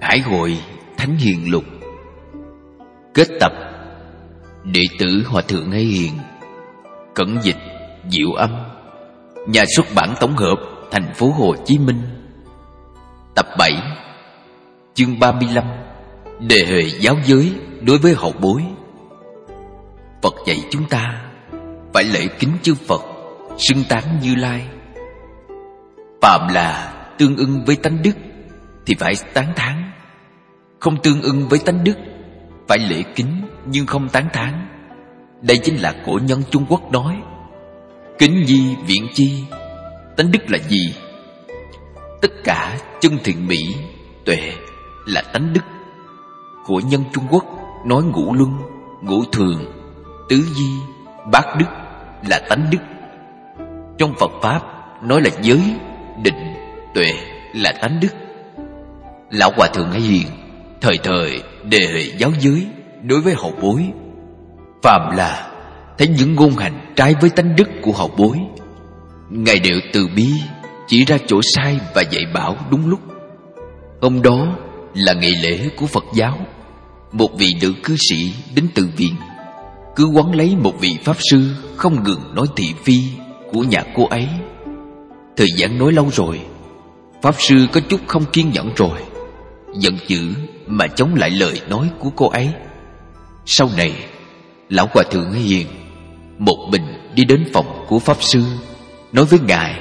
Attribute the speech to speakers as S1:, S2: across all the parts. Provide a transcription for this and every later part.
S1: Hải hội Thánh Hiền Lục. Kết tập. Đệ tử Hòa Thượng Hay Hiền. Cẩn dịch Diệu Âm. Nhà xuất bản tổng hợp, thành phố Hồ Chí Minh. Tập 7. Chương 35. Đề huệ giáo giới đối với hậu bối. Phật dạy chúng ta phải lễ kính chư Phật, xưng tán Như Lai. Phạm là tương ưng với tánh đức thì phải tán thán, không tương ưng với tánh đức phải lễ kính nhưng không tán thán. Đây chính là cổ nhân Trung Quốc nói: kính nhi viễn chi. Tánh đức là gì? Tất cả chân thiện mỹ, tuệ là tánh đức. Cổ nhân Trung Quốc nói ngũ luân, ngũ thường, tứ di, bát đức là tánh đức. Trong Phật Pháp nói là giới, định, tuệ là tánh đức. Lão Hòa Thượng Hay Hiền thời thời đề huệ giáo giới đối với hậu bối. Phàm là thấy những ngôn hành trái với tánh đức của hậu bối, Ngài đều từ bi chỉ ra chỗ sai và dạy bảo đúng lúc. Hôm đó là ngày lễ của Phật giáo. Một vị nữ cư sĩ đến từ viện, cứ quấn lấy một vị pháp sư không ngừng nói thị phi của nhà cô ấy. Thời gian nói lâu rồi, pháp sư có chút không kiên nhẫn rồi, giận dữ mà chống lại lời nói của cô ấy. Sau này, Lão Hòa Thượng Hay Hiền một mình đi đến phòng của pháp sư, nói với ngài: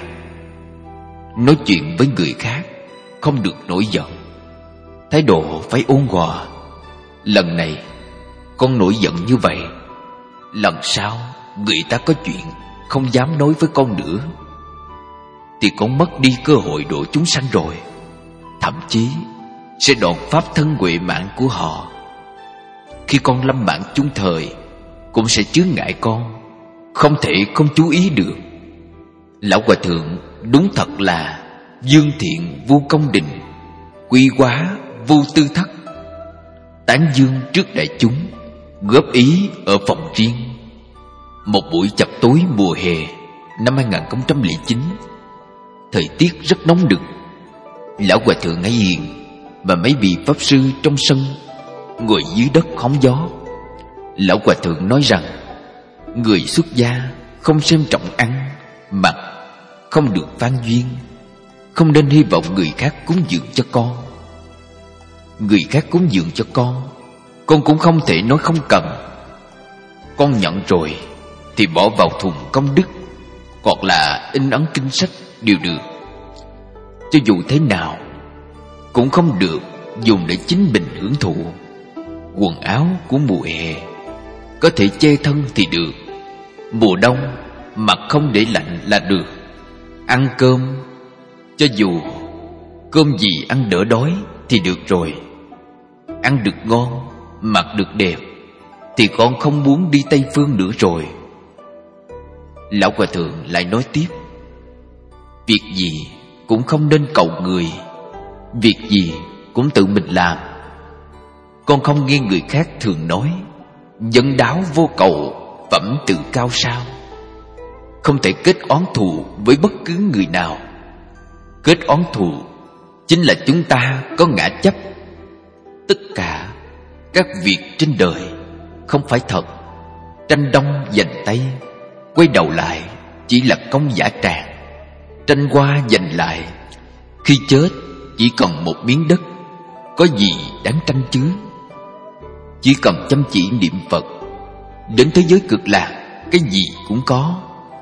S1: nói chuyện với người khác không được nổi giận, thái độ phải ôn hòa. Lần này con nổi giận như vậy, lần sau người ta có chuyện không dám nói với con nữa thì con mất đi cơ hội độ chúng sanh rồi, thậm chí sẽ đoạn pháp thân huệ mạng của họ. Khi con lâm mạng chung thời cũng sẽ chướng ngại con, không thể không chú ý được. Lão Hòa Thượng đúng thật là dương thiện vô công đình, quy quá vô tư thất. Tán dương trước đại chúng, góp ý ở phòng riêng. Một buổi chập tối mùa hè năm 2009, thời tiết rất nóng nực. Lão Hòa Thượng Hay Hiền và mấy vị pháp sư trong sân ngồi dưới đất hóng gió. Lão Hòa Thượng nói rằng người xuất gia không xem trọng ăn, mặc, không được phan duyên, không nên hy vọng người khác cúng dường cho con. Người khác cúng dường cho con cũng không thể nói không cần. Con nhận rồi thì bỏ vào thùng công đức, hoặc là in ấn kinh sách đều được. Cho dù thế nào cũng không được dùng để chính mình hưởng thụ. Quần áo của mùa hè có thể che thân thì được, mùa đông mặc không để lạnh là được. Ăn cơm, cho dù cơm gì ăn đỡ đói thì được rồi. Ăn được ngon, mặc được đẹp thì con không muốn đi Tây Phương nữa rồi. Lão Hòa Thượng lại nói tiếp: việc gì cũng không nên cầu người, việc gì cũng tự mình làm. Con không nghe người khác thường nói dân đáo vô cầu, phẩm tự cao sao. Không thể kết oán thù với bất cứ người nào. Kết oán thù chính là chúng ta có ngã chấp. Tất cả các việc trên đời không phải thật. Tranh đông giành tây, quay đầu lại chỉ là công giả tràng. Tranh qua giành lại, khi chết chỉ còn một miếng đất, có gì đáng tranh chứ. Chỉ cần chăm chỉ niệm Phật, đến thế giới cực lạc cái gì cũng có.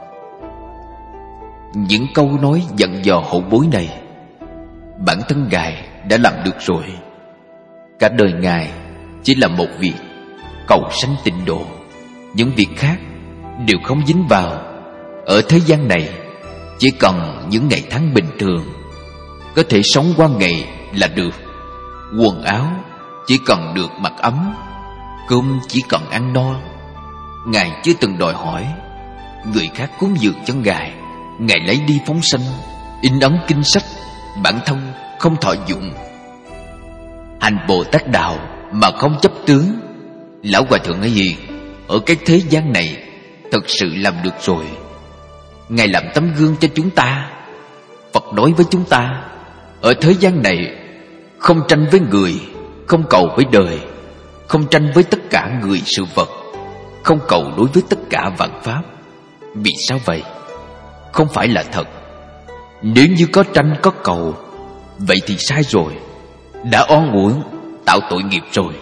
S1: Những câu nói dặn dò hậu bối này, bản thân Ngài đã làm được rồi. Cả đời Ngài chỉ là một việc cầu sanh tịnh độ, những việc khác đều không dính vào. Ở thế gian này chỉ cần những ngày tháng bình thường, có thể sống qua ngày là được. Quần áo chỉ cần được mặc ấm, cơm chỉ cần ăn no. Ngài chưa từng đòi hỏi người khác cúng dường cho Ngài, Ngài lấy đi phóng sanh, in ấn kinh sách, bản thân không thọ dụng. Hành Bồ Tát đạo mà không chấp tướng. Lão Hòa Thượng Hay Hiền ở cái thế gian này thật sự làm được rồi. Ngài làm tấm gương cho chúng ta. Phật nói với chúng ta, ở thế gian này không tranh với người, không cầu với đời, không tranh với tất cả người sự vật, không cầu đối với tất cả vạn pháp. Vì sao vậy? Không phải là thật. Nếu như có tranh có cầu, vậy thì sai rồi, đã oan uổng, tạo tội nghiệp rồi.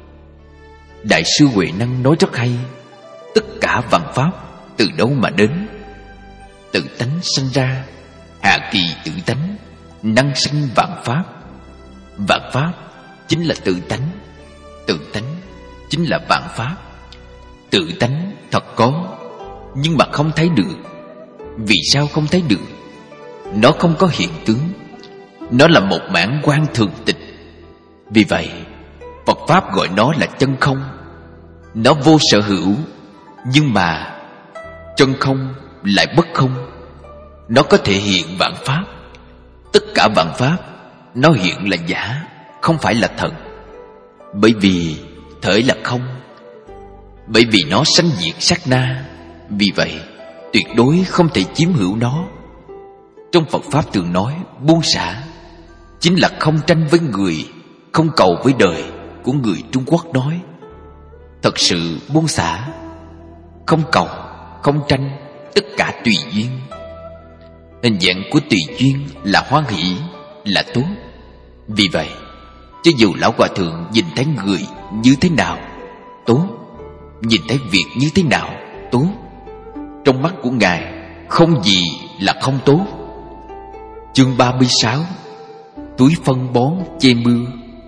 S1: Đại sư Huệ Năng nói rất hay: tất cả vạn pháp từ đâu mà đến? Tự tánh sanh ra, hạ kỳ tự tánh, năng sinh vạn pháp. Vạn pháp chính là tự tánh, tự tánh chính là vạn pháp. Tự tánh thật có, nhưng mà không thấy được. Vì sao không thấy được? Nó không có hiện tướng, nó là một mảng quan thường tịch. Vì vậy Phật Pháp gọi nó là chân không. Nó vô sở hữu, nhưng mà chân không lại bất không. Nó có thể hiện vạn pháp. Tất cả vạn pháp nó hiện là giả, không phải là thật. Bởi vì thể là không, bởi vì nó sanh diệt sát na. Vì vậy tuyệt đối không thể chiếm hữu nó. Trong Phật Pháp thường nói buông xả chính là không tranh với người, không cầu với đời của người Trung Quốc nói. Thật sự buông xả, không cầu, không tranh, tất cả tùy duyên. Hình dạng của tùy duyên là hoan hỷ, là tốt. Vì vậy cho dù Lão Hòa Thượng nhìn thấy người như thế nào tốt, nhìn thấy việc như thế nào tốt, trong mắt của Ngài không gì là không tốt. Chương 36: túi phân bón che mưa.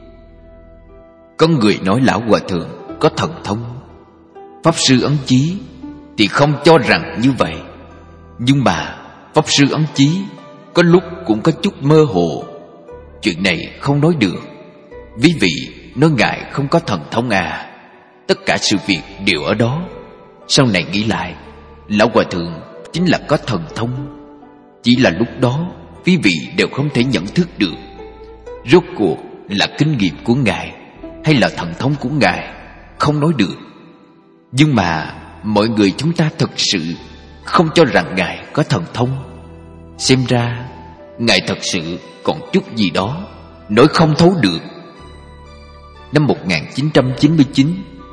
S1: Có người nói Lão Hòa Thượng có thần thông. Pháp Sư Ấn Chí thì không cho rằng như vậy. Nhưng mà Pháp Sư Ấn Chí có lúc cũng có chút mơ hồ. Chuyện này không nói được. Ví vị nói Ngài không có thần thông à? Tất cả sự việc đều ở đó. Sau này nghĩ lại, Lão Hòa Thượng chính là có thần thông. Chỉ là lúc đó quý vị đều không thể nhận thức được rốt cuộc là kinh nghiệm của Ngài hay là thần thông của Ngài, không nói được. Nhưng mà mọi người chúng ta thực sự không cho rằng Ngài có thần thông. Xem ra Ngài thật sự còn chút gì đó nói không thấu được. Năm 1999,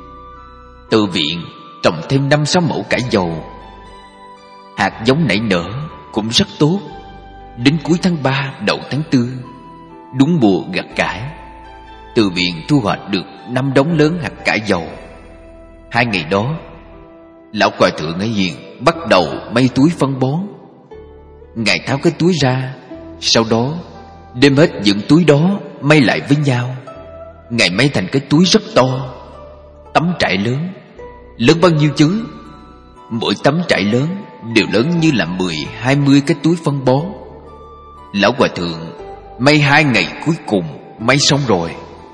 S1: Từ viện trồng thêm 5-6 mẫu cải dầu. Hạt giống nảy nở cũng rất tốt. Đến cuối tháng 3 đầu tháng 4, đúng mùa gặt cải, Từ viện thu hoạch được 5 đống lớn hạt cải dầu. 2 ngày đó, Lão Hòa Thượng ở Hiền bắt đầu may túi phân bón. Ngài tháo cái túi ra, sau đó đem hết những túi đó may lại với nhau. Ngài may thành cái túi rất to, tấm trải lớn. Lớn bao nhiêu chứ? Mỗi tấm trải lớn đều lớn như là 10-20 cái túi phân bón. Lão Hòa Thượng may 2 ngày cuối cùng may xong rồi.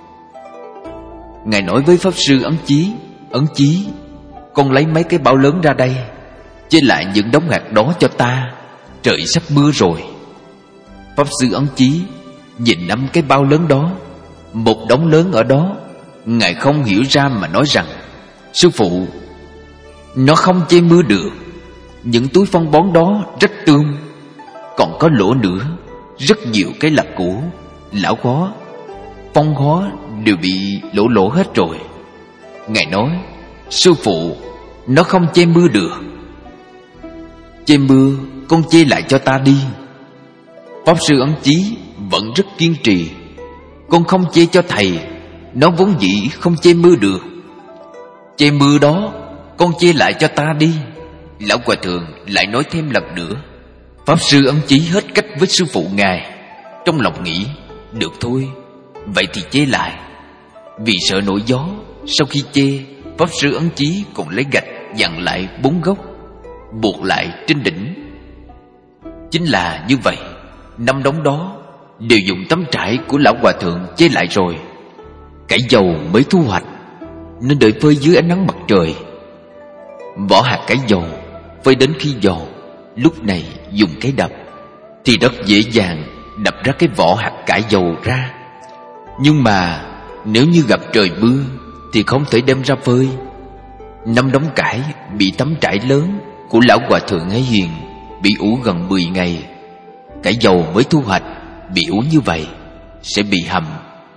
S1: Ngài nói với Pháp Sư Ấn Chí: Ấn Chí, con lấy mấy cái bao lớn ra đây, chế lại những đống hạt đó cho ta, trời sắp mưa rồi. Pháp Sư Ấn Chí nhìn 5 cái bao lớn đó, một đống lớn ở đó. Ngài không hiểu ra mà nói rằng: sư phụ, nó không che mưa được. Những túi phân bón đó rất tươm, còn có lỗ nữa. Rất nhiều cái là cũ, lão khó, phong hóa đều bị lỗ hết rồi. Ngài nói: sư phụ, nó không che mưa được. Che mưa, con che lại cho ta đi. Pháp Sư Ấn Chí vẫn rất kiên trì: con không che cho thầy, nó vốn dĩ không che mưa được. Che mưa đó, con che lại cho ta đi. Lão Hòa Thượng lại nói thêm lần nữa. Pháp Sư Ấn Chí hết cách với sư phụ Ngài. Trong lòng nghĩ: được thôi, vậy thì che lại. Vì sợ nổi gió, sau khi che, Pháp Sư Ấn Chí còn lấy gạch dặn lại 4 gốc, buộc lại trên đỉnh. Chính là như vậy, 5 đống đó đều dùng tấm trải của Lão Hòa Thượng che lại rồi. Cải dầu mới thu hoạch nên đợi phơi dưới ánh nắng mặt trời. Vỏ hạt cải dầu phơi đến khi giòn, lúc này dùng cái đập thì rất dễ dàng đập ra cái vỏ hạt cải dầu ra. Nhưng mà nếu như gặp trời mưa thì không thể đem ra phơi. 5 đống cải bị tấm trải lớn của Lão Hòa Thượng ấy Hiền bị ủ gần 10 ngày. Cải dầu mới thu hoạch bị ủ như vậy sẽ bị hầm,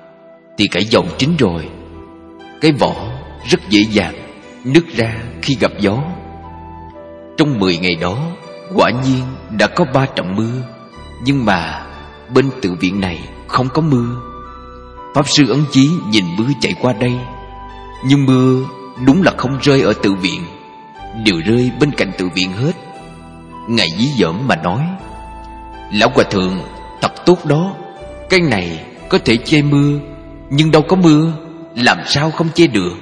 S1: thì cải dầu chín rồi. Cái vỏ rất dễ dàng nứt ra khi gặp gió. Trong 10 ngày đó, quả nhiên đã có 3 trận mưa. Nhưng mà bên tự viện này không có mưa. Pháp sư Ấn Chí nhìn mưa chạy qua đây, nhưng mưa đúng là không rơi ở tự viện, đều rơi bên cạnh tự viện hết. Ngài dí dỏm mà nói: Lão Hòa Thượng thật tốt đó. Cái này có thể che mưa, nhưng đâu có mưa, làm sao không che được?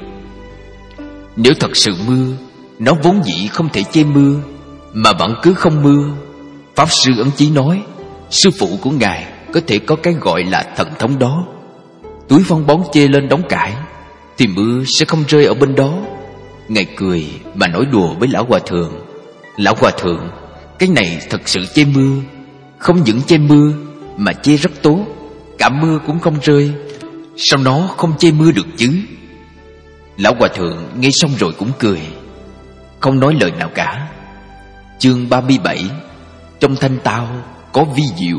S1: Nếu thật sự mưa, nó vốn dĩ không thể che mưa, mà vẫn cứ không mưa. Pháp sư Ấn Chí nói sư phụ của ngài có thể có cái gọi là thần thông đó. Túi phân bón che lên đống cải thì mưa sẽ không rơi ở bên đó. Ngài cười mà nói đùa với Lão Hòa Thượng: Lão Hòa Thượng, cái này thật sự che mưa. Không những che mưa mà che rất tốt, cả mưa cũng không rơi. Sao nó không che mưa được chứ? Lão Hòa Thượng nghe xong rồi cũng cười, không nói lời nào cả. Chương 37: Trong thanh tao có vi diệu.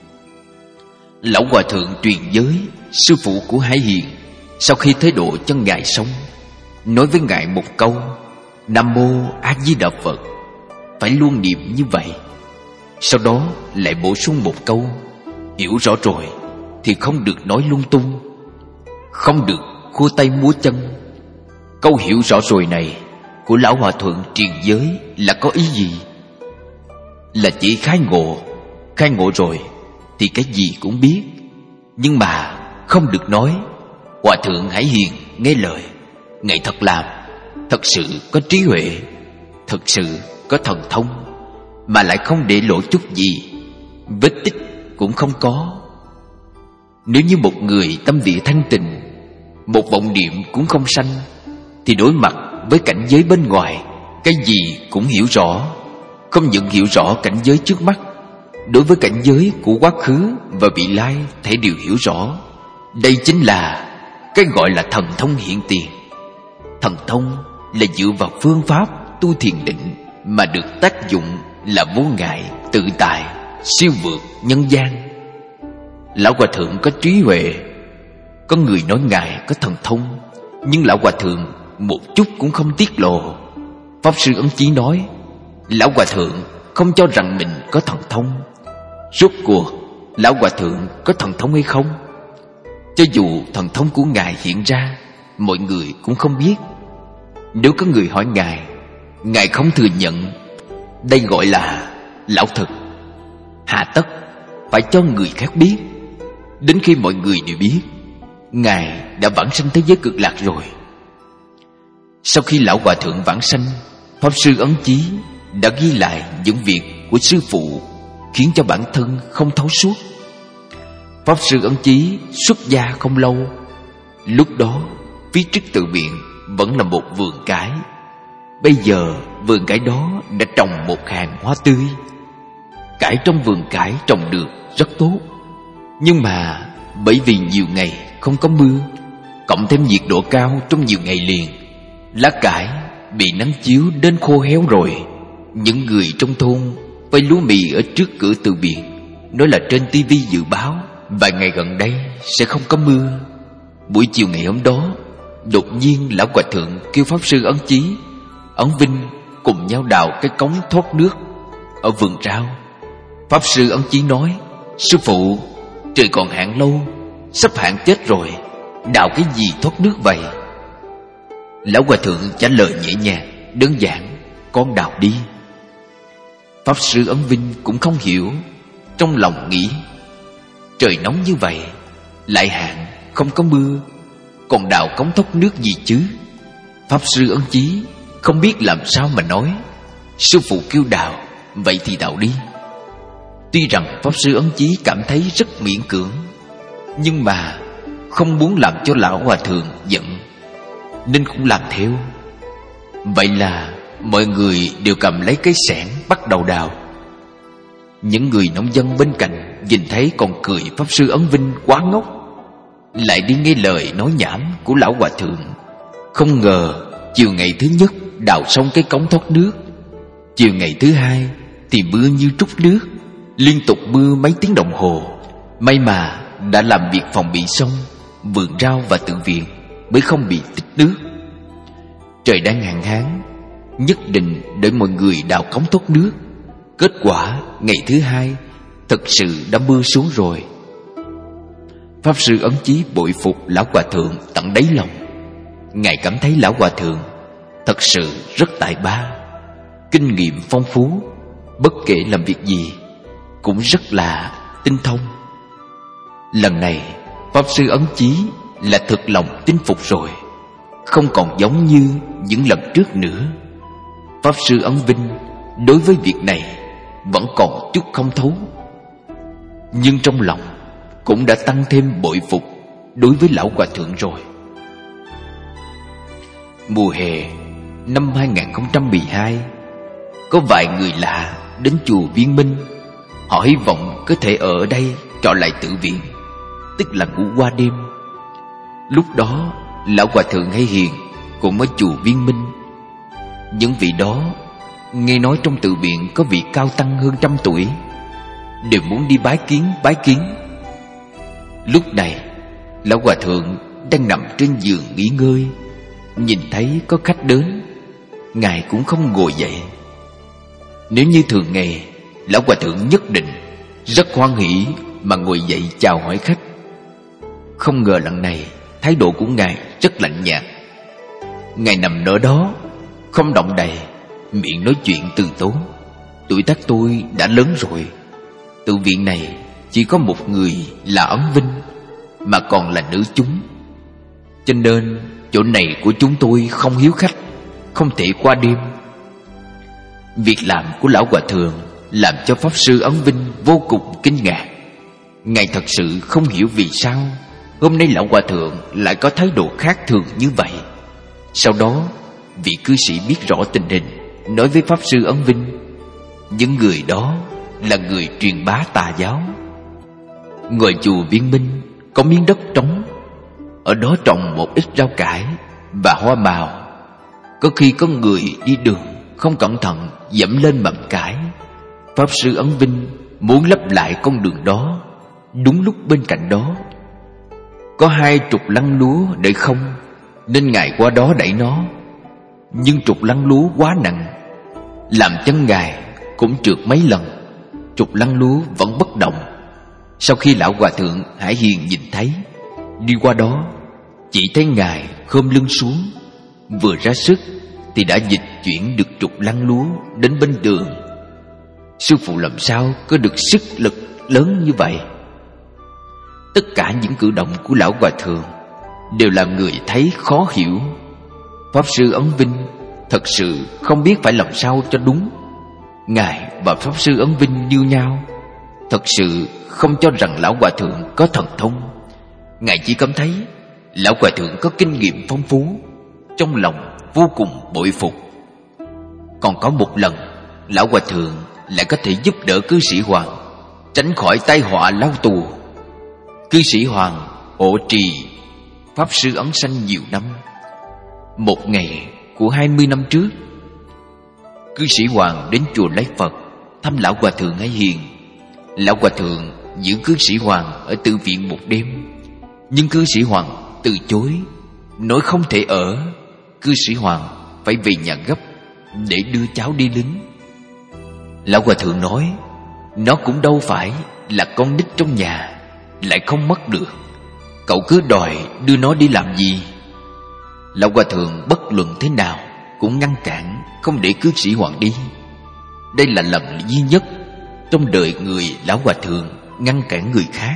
S1: Lão Hòa Thượng truyền giới, sư phụ của Hải Hiền sau khi thế độ cho ngài xong, nói với ngài một câu: Nam Mô A Di Đà Phật, phải luôn niệm như vậy. Sau đó lại bổ sung một câu: hiểu rõ rồi thì không được nói lung tung, không được khua tay múa chân. Câu hiểu rõ rồi này của Lão Hòa Thượng truyền giới là có ý gì? Là chỉ khai ngộ rồi thì cái gì cũng biết. Nhưng mà không được nói. Hòa Thượng Hải Hiền nghe lời, ngài thật làm, thật sự có trí huệ, thật sự có thần thông, mà lại không để lộ chút gì, vết tích cũng không có. Nếu như một người tâm địa thanh tịnh, một vọng niệm cũng không sanh, thì đối mặt với cảnh giới bên ngoài, cái gì cũng hiểu rõ. Không những hiểu rõ cảnh giới trước mắt, đối với cảnh giới của quá khứ và vị lai thể đều hiểu rõ. Đây chính là cái gọi là thần thông hiện tiền. Thần thông là dựa vào phương pháp tu thiền định mà được tác dụng là vô ngại, tự tại, siêu vượt nhân gian. Lão Hòa Thượng có trí huệ. Có người nói ngài có thần thông, nhưng Lão Hòa Thượng một chút cũng không tiết lộ. Pháp sư Ấn Chí nói Lão Hòa Thượng không cho rằng mình có thần thông. Rốt cuộc Lão Hòa Thượng có thần thông hay không? Cho dù thần thông của ngài hiện ra, mọi người cũng không biết. Nếu có người hỏi ngài không thừa nhận. Đây gọi là lão thực. Hà tất phải cho người khác biết. Đến khi mọi người đều biết, ngài đã vãng sanh thế giới cực lạc rồi. Sau khi Lão Hòa Thượng vãng sanh, Pháp sư Ấn Chí đã ghi lại những việc của sư phụ, khiến cho bản thân không thấu suốt. Pháp sư Ấn Chí xuất gia không lâu. Lúc đó phía trước tự viện vẫn là một vườn cải. Bây giờ vườn cải đó đã trồng một hàng hoa tươi. Cải trong vườn cải trồng được rất tốt. Nhưng mà bởi vì nhiều ngày không có mưa, cộng thêm nhiệt độ cao trong nhiều ngày liền, lá cải bị nắng chiếu đến khô héo rồi. Những người trong thôn phơi lúa mì ở trước cửa tự viện, nói là trên tivi dự báo vài ngày gần đây sẽ không có mưa. Buổi chiều ngày hôm đó, đột nhiên Lão Hòa Thượng kêu Pháp sư Ấn Chí, Ấn Vinh cùng nhau đào cái cống thoát nước ở vườn rau. Pháp sư Ấn Chí nói: sư phụ, trời còn hạn lâu, sắp hạn chết rồi, đào cái gì thoát nước vậy? Lão Hòa Thượng trả lời nhẹ nhàng, đơn giản: con đào đi. Pháp sư Ấn Vinh cũng không hiểu, trong lòng nghĩ: trời nóng như vậy, lại hạn, không có mưa, còn đào cống thoát nước gì chứ? Pháp sư Ấn Chí không biết làm sao mà nói. Sư phụ kêu đào, vậy thì đào đi. Tuy rằng Pháp sư Ấn Chí cảm thấy rất miễn cưỡng, nhưng mà không muốn làm cho Lão Hòa Thượng giận, nên cũng làm theo. Vậy là mọi người đều cầm lấy cái xẻng bắt đầu đào. Những người nông dân bên cạnh nhìn thấy còn cười Pháp sư Ấn Vinh quá ngốc, lại đi nghe lời nói nhảm của Lão Hòa Thượng. Không ngờ chiều ngày thứ nhất đào xong cái cống thoát nước, chiều ngày thứ hai thì mưa như trút nước, liên tục mưa mấy tiếng đồng hồ. May mà đã làm việc phòng bị xong, vườn rau và tự viện mới không bị tích nước. Trời đang hạn hán, nhất định để mọi người đào cống thoát nước. Kết quả ngày thứ hai thật sự đã mưa xuống rồi. Pháp sư Ấn Chí bội phục lão hòa thượng tận đáy lòng. Ngài cảm thấy lão hòa thượng thật sự rất tài ba, kinh nghiệm phong phú, bất kể làm việc gì cũng rất là tinh thông. Lần này Pháp sư Ấn Chí là thực lòng tin phục rồi, không còn giống như những lần trước nữa. Pháp sư Ấn Vinh đối với việc này vẫn còn chút không thấu, nhưng trong lòng cũng đã tăng thêm bội phục đối với lão hòa thượng rồi. Mùa hè năm 2012, có vài người lạ đến chùa Viên Minh. Họ hy vọng có thể ở đây trọ lại tự viện, tức là ngủ qua đêm. Lúc đó lão hòa thượng Hay Hiền cũng ở chùa Viên Minh. Những vị đó nghe nói trong tự viện có vị cao tăng hơn 100 tuổi, đều muốn đi bái kiến. Lúc này lão hòa thượng đang nằm trên giường nghỉ ngơi, nhìn thấy có khách đến, ngài cũng không ngồi dậy. Nếu như thường ngày, lão hòa thượng nhất định rất hoan hỉ mà ngồi dậy chào hỏi khách. Không ngờ lần này thái độ của ngài rất lạnh nhạt. Ngài nằm ở đó không động đậy, miệng nói chuyện từ tốn. Tuổi tác tôi đã lớn rồi, tự viện này chỉ có một người là Ấn Vinh, mà còn là nữ chúng, cho nên chỗ này của chúng tôi không hiếu khách, không thể qua đêm. Việc làm của lão hòa thượng làm cho Pháp sư Ấn Vinh vô cùng kinh ngạc. Ngài thật sự không hiểu vì sao hôm nay lão hòa thượng lại có thái độ khác thường như vậy. Sau đó vị cư sĩ biết rõ tình hình, nói với Pháp sư Ấn Vinh, những người đó là người truyền bá tà giáo. Ngoài chùa Viên Minh có miếng đất trống, ở đó trồng một ít rau cải và hoa màu. Có khi có người đi đường không cẩn thận dẫm lên mầm cải. Pháp sư Ấn Vinh muốn lấp lại con đường đó. Đúng lúc bên cạnh đó có 20 lăng lúa để không, nên ngài qua đó đẩy nó. Nhưng trục lăng lúa quá nặng, làm chân ngài cũng trượt mấy lần. Trục lăng lúa vẫn bất động. Sau khi lão hòa thượng Hải Hiền nhìn thấy, đi qua đó, chỉ thấy ngài khom lưng xuống, vừa ra sức thì đã dịch chuyển được trục lăng lúa đến bên đường. Sư phụ làm sao có được sức lực lớn như vậy? Tất cả những cử động của lão hòa thượng đều làm người thấy khó hiểu. Pháp sư Ấn Vinh thật sự không biết phải làm sao cho đúng. Ngài và Pháp sư Ấn Vinh như nhau, thật sự không cho rằng lão hòa thượng có thần thông. Ngài chỉ cảm thấy lão hòa thượng có kinh nghiệm phong phú, trong lòng vô cùng bội phục. Còn có một lần, lão hòa thượng lại có thể giúp đỡ cư sĩ Hoàng tránh khỏi tai họa lao tù. Cư sĩ Hoàng hộ trì Pháp sư Ấn Sanh nhiều năm. Một ngày của 20 năm trước, cư sĩ Hoàng đến chùa lấy Phật thăm lão hòa thượng Hải Hiền. Lão hòa thượng giữ cư sĩ Hoàng ở tự viện một đêm, nhưng cư sĩ Hoàng từ chối, nói không thể ở. Cư sĩ Hoàng phải về nhà gấp để đưa cháu đi lính. Lão hòa thượng nói, nó cũng đâu phải là con nít trong nhà, lại không mất được, cậu cứ đòi đưa nó đi làm gì? Lão hòa thượng bất luận thế nào cũng ngăn cản, không để cư sĩ Hoàng đi. Đây là lần duy nhất trong đời người lão hòa thượng ngăn cản người khác.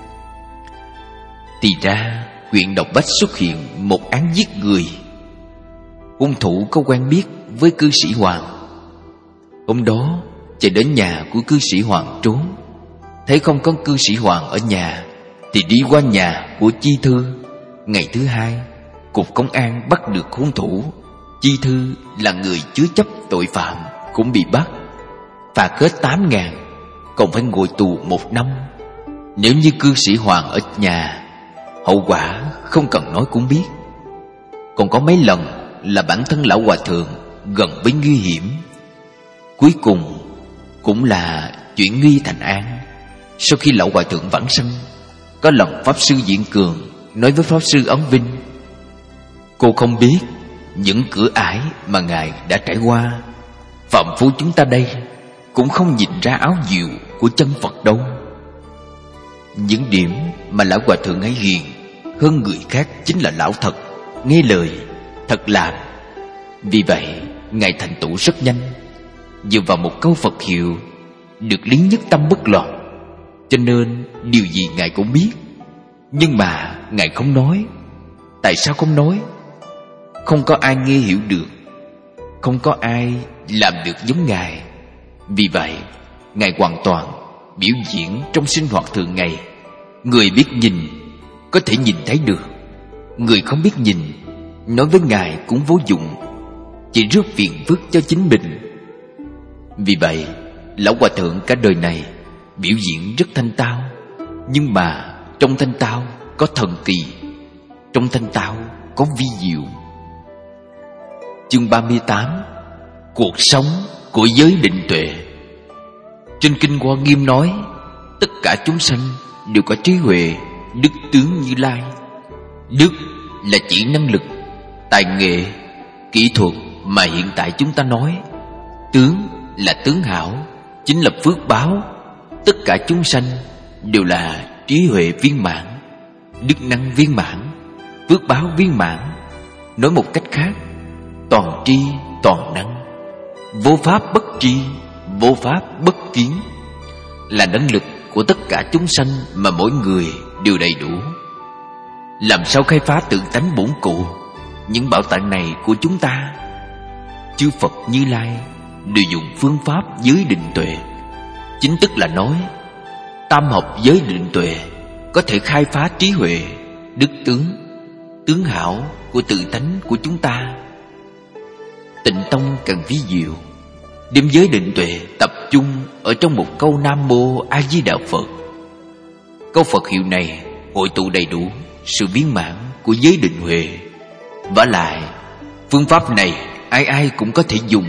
S1: Thì ra huyện Độc Bách xuất hiện một án giết người. Hung thủ có quen biết với cư sĩ Hoàng. Hôm đó chạy đến nhà của cư sĩ Hoàng trốn, thấy không có cư sĩ Hoàng ở nhà thì đi qua nhà của Chi Thư. Ngày thứ hai, cục công an bắt được hung thủ. Chi Thư là người chứa chấp tội phạm cũng bị bắt, phạt hết 8.000, còn phải ngồi tù 1 năm. Nếu như cư sĩ Hoàng ở nhà, hậu quả không cần nói cũng biết. Còn có mấy lần là bản thân lão hòa thượng gần với nguy hiểm. Cuối cùng cũng là chuyển nguy thành an. Sau khi lão hòa thượng vãng sanh, có lần Pháp sư Diễn Cường nói với Pháp Sư Ấn Vinh: cô không biết những cửa ải mà Ngài đã trải qua. Phạm phu chúng ta đây cũng không nhìn ra áo diệu của chân Phật đâu. Những điểm mà Lão Hòa Thượng ấy hiền hơn người khác chính là lão thật, nghe lời, thật làm. Vì vậy Ngài thành tựu rất nhanh, dựa vào một câu Phật hiệu được lý nhất tâm bất loạn. Cho nên điều gì Ngài cũng biết, nhưng mà Ngài không nói. Tại sao không nói? Không có ai nghe hiểu được, không có ai làm được giống Ngài. Vì vậy Ngài hoàn toàn biểu diễn trong sinh hoạt thường ngày. Người biết nhìn có thể nhìn thấy được, người không biết nhìn nói với Ngài cũng vô dụng, chỉ rước phiền phức cho chính mình. Vì vậy Lão Hòa Thượng cả đời này biểu diễn rất thanh tao, nhưng mà trong thanh tao có thần kỳ, trong thanh tao có vi diệu. Chương 38: cuộc sống của giới định tuệ. Trên Kinh Hoa Nghiêm nói, tất cả chúng sanh đều có trí huệ, đức tướng Như Lai. Đức là chỉ năng lực, tài nghệ, kỹ thuật mà hiện tại chúng ta nói. Tướng là tướng hảo, chính là phước báo. Tất cả chúng sanh đều là trí huệ viên mãn, đức năng viên mãn, phước báo viên mãn. Nói một cách khác, toàn tri toàn năng, vô pháp bất tri, vô pháp bất kiến, là năng lực của tất cả chúng sanh mà mỗi người đều đầy đủ. Làm sao khai phá tự tánh bổn cụ, những bảo tàng này của chúng ta? Chư Phật Như Lai đều dùng phương pháp giới định tuệ. Chính tức là nói, tam học giới định tuệ có thể khai phá trí huệ, đức tướng, tướng hảo của tự tánh của chúng ta. Tịnh Tông càng ví diệu, đem giới định tuệ tập trung ở trong một câu Nam Mô A Di Đà Phật. Câu Phật hiệu này hội tụ đầy đủ sự viên mãn của giới định huệ. Vả lại, phương pháp này ai ai cũng có thể dùng.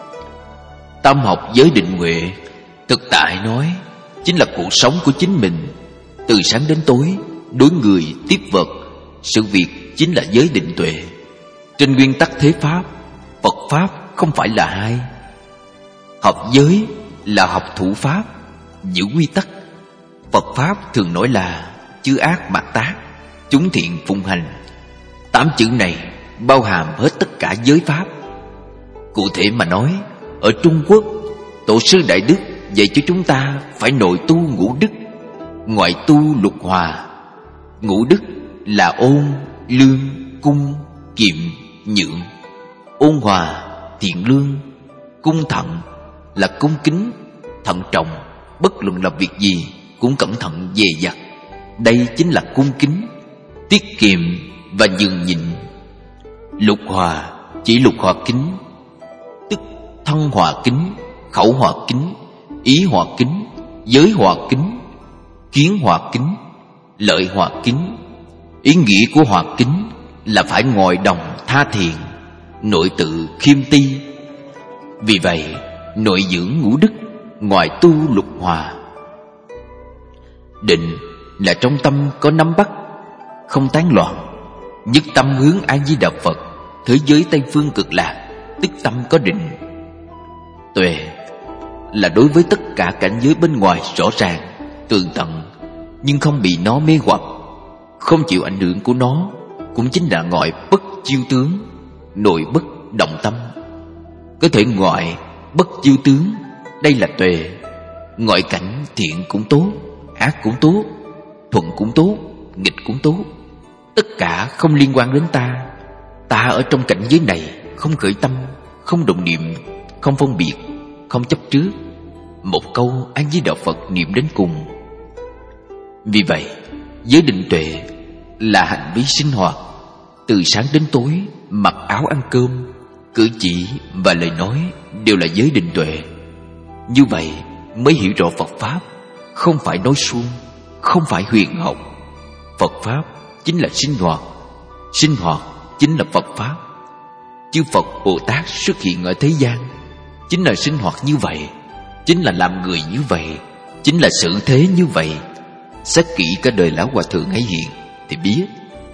S1: Tam học giới định huệ, thực tại nói, chính là cuộc sống của chính mình. Từ sáng đến tối, đối người, tiếp vật, sự việc chính là giới định tuệ. Trên nguyên tắc thế pháp, Phật pháp không phải là hai. Học giới là học thủ pháp, giữ quy tắc. Phật pháp thường nói là chư ác mạt tác, chúng thiện phụng hành. 8 chữ này bao hàm hết tất cả giới pháp. Cụ thể mà nói, ở Trung Quốc, Tổ sư Đại Đức dạy cho chúng ta phải nội tu ngũ đức, ngoại tu lục hòa. Ngũ đức là ôn, lương, cung, kiệm, nhượng. Ôn hòa, thiện lương. Cung thận là cung kính, thận trọng, bất luận làm việc gì cũng cẩn thận dè dặt. Đây chính là cung kính. Tiết kiệm và nhường nhịn. Lục hòa chỉ lục hòa kính, tức thân hòa kính, khẩu hòa kính, ý hòa kính, giới hòa kính, kiến hòa kính, lợi hòa kính. Ý nghĩa của hòa kính là phải ngồi đồng tha thiện, nội tự khiêm ti. Vì vậy, nội dưỡng ngũ đức, ngoại tu lục hòa. Định là trong tâm có nắm bắt, không tán loạn, nhất tâm hướng A Di Đà Phật, thế giới Tây Phương Cực Lạc, tức tâm có định. Tuệ là đối với tất cả cảnh giới bên ngoài rõ ràng, tường tận, nhưng không bị nó mê hoặc, không chịu ảnh hưởng của nó, cũng chính là ngoại bất chiêu tướng, nội bất động tâm. Có thể ngoại bất chiêu tướng, đây là tuệ. Ngoại cảnh thiện cũng tốt, ác cũng tốt, thuận cũng tốt, nghịch cũng tốt, tất cả không liên quan đến ta. Ta ở trong cảnh giới này không khởi tâm, không động niệm, không phân biệt, không chấp trước. Một câu A Di Đà Phật niệm đến cùng. Vì vậy, giới định tuệ là hành vi sinh hoạt, từ sáng đến tối, mặc áo ăn cơm, cử chỉ và lời nói đều là giới định tuệ. Như vậy mới hiểu rõ Phật pháp không phải nói suông, không phải huyền học. Phật pháp chính là sinh hoạt, sinh hoạt chính là Phật pháp. Chư Phật Bồ Tát xuất hiện ở thế gian chính là sinh hoạt như vậy, chính là làm người như vậy, chính là xử thế như vậy. Xét kỹ cả đời Lão Hòa Thượng ấy hiện thì biết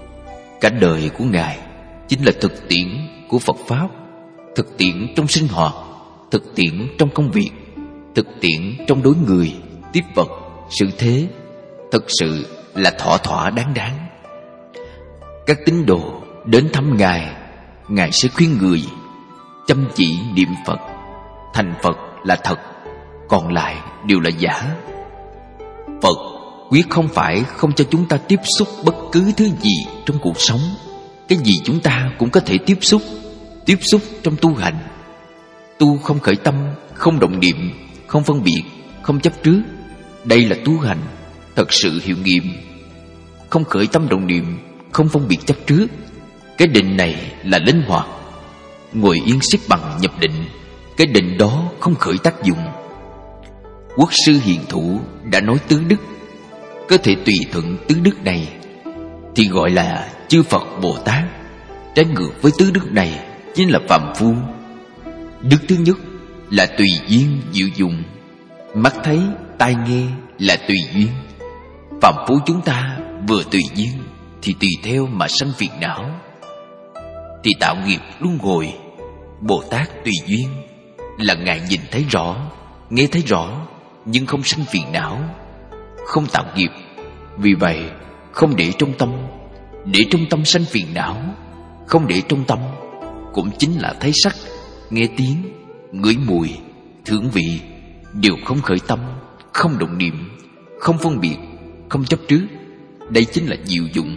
S1: Cả đời của Ngài chính là thực tiễn của Phật Pháp, thực tiễn trong sinh hoạt, thực tiễn trong công việc, thực tiễn trong đối người, tiếp vật, sự thế. Thật sự là thỏa thỏa đáng đáng. Các tín đồ đến thăm Ngài, Ngài sẽ khuyên người chăm chỉ niệm Phật. Thành Phật là thật, còn lại đều là giả. Phật quyết không phải không cho chúng ta tiếp xúc bất cứ thứ gì trong cuộc sống. Cái gì chúng ta cũng có thể tiếp xúc trong tu hành. Tu không khởi tâm, không động niệm, không phân biệt, không chấp trước. Đây là tu hành thật sự hiệu nghiệm. Không khởi tâm động niệm, không phân biệt chấp trước. Cái định này là linh hoạt. Ngồi yên xếp bằng nhập định, cái định đó không khởi tác dụng. Quốc sư hiền thủ đã nói tứ đức. Có thể tùy thuận tứ đức này thì gọi là chư Phật Bồ Tát. Trái ngược với tứ đức này chính là phàm phu. Đức thứ nhất là tùy duyên diệu dụng. Mắt thấy, tai nghe là tùy duyên. Phàm phu chúng ta vừa tùy duyên thì tùy theo mà sanh phiền não, thì tạo nghiệp luân hồi. Bồ Tát tùy duyên là Ngài nhìn thấy rõ, nghe thấy rõ, nhưng không sanh phiền não, không tạo nghiệp. Vì vậy không để trong tâm. Để trong tâm sanh phiền não, không để trong tâm cũng chính là thấy sắc, nghe tiếng, ngửi mùi, thưởng vị, đều không khởi tâm, không động niệm, không phân biệt, không chấp trước. Đây chính là diệu dụng.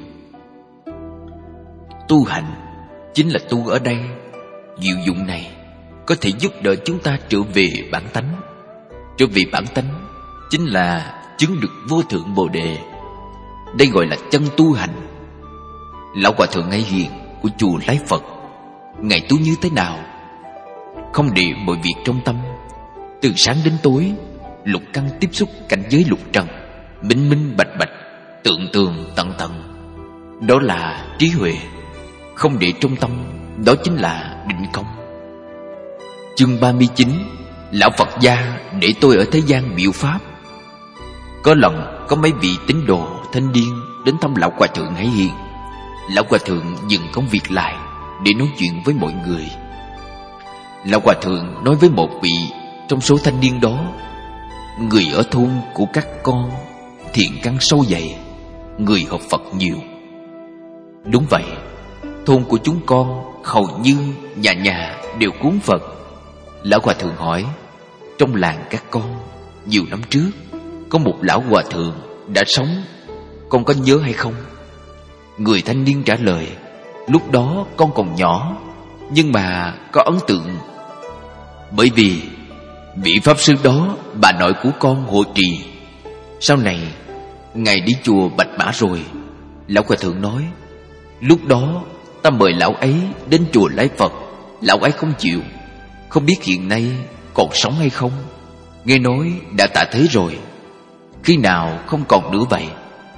S1: Tu hành chính là tu ở đây. Diệu dụng này có thể giúp đỡ chúng ta trở về bản tánh. Trở về bản tánh chính là chứng được vô thượng Bồ Đề. Đây gọi là chân tu hành. Lão Hòa Thượng Ngay Hiền của chùa Lái Phật, Ngài tu như thế nào? Không để mọi việc trong tâm. Từ sáng đến tối, lục căn tiếp xúc cảnh giới lục trần, minh minh bạch bạch, tượng tường tận tận. Đó là trí huệ. Không để trong tâm, đó chính là định công. Chương 39. Lão Phật gia để tôi ở thế gian biểu pháp. Có lần có mấy vị tín đồ thanh niên đến thăm Lão Hòa Thượng Hải Hiền. Lão Hòa Thượng dừng công việc lại để nói chuyện với mọi người. Lão Hòa Thượng nói với một vị trong số thanh niên đó: người ở thôn của các con thiện căn sâu dày, người học Phật nhiều. Đúng vậy, thôn của chúng con hầu như nhà nhà đều cúng Phật. Lão Hòa Thượng hỏi: trong làng các con nhiều năm trước có một lão hòa thượng đã sống, con có nhớ hay không? Người thanh niên trả lời: lúc đó con còn nhỏ, nhưng mà có ấn tượng. Bởi vì vị pháp sư đó bà nội của con hộ trì. Sau này ngài đi chùa Bạch Mã rồi. Lão Hòa Thượng nói: lúc đó ta mời lão ấy đến chùa Lái Phật, lão ấy không chịu. Không biết hiện nay còn sống hay không. Nghe nói đã tạ thế rồi. Khi nào không còn nữa vậy?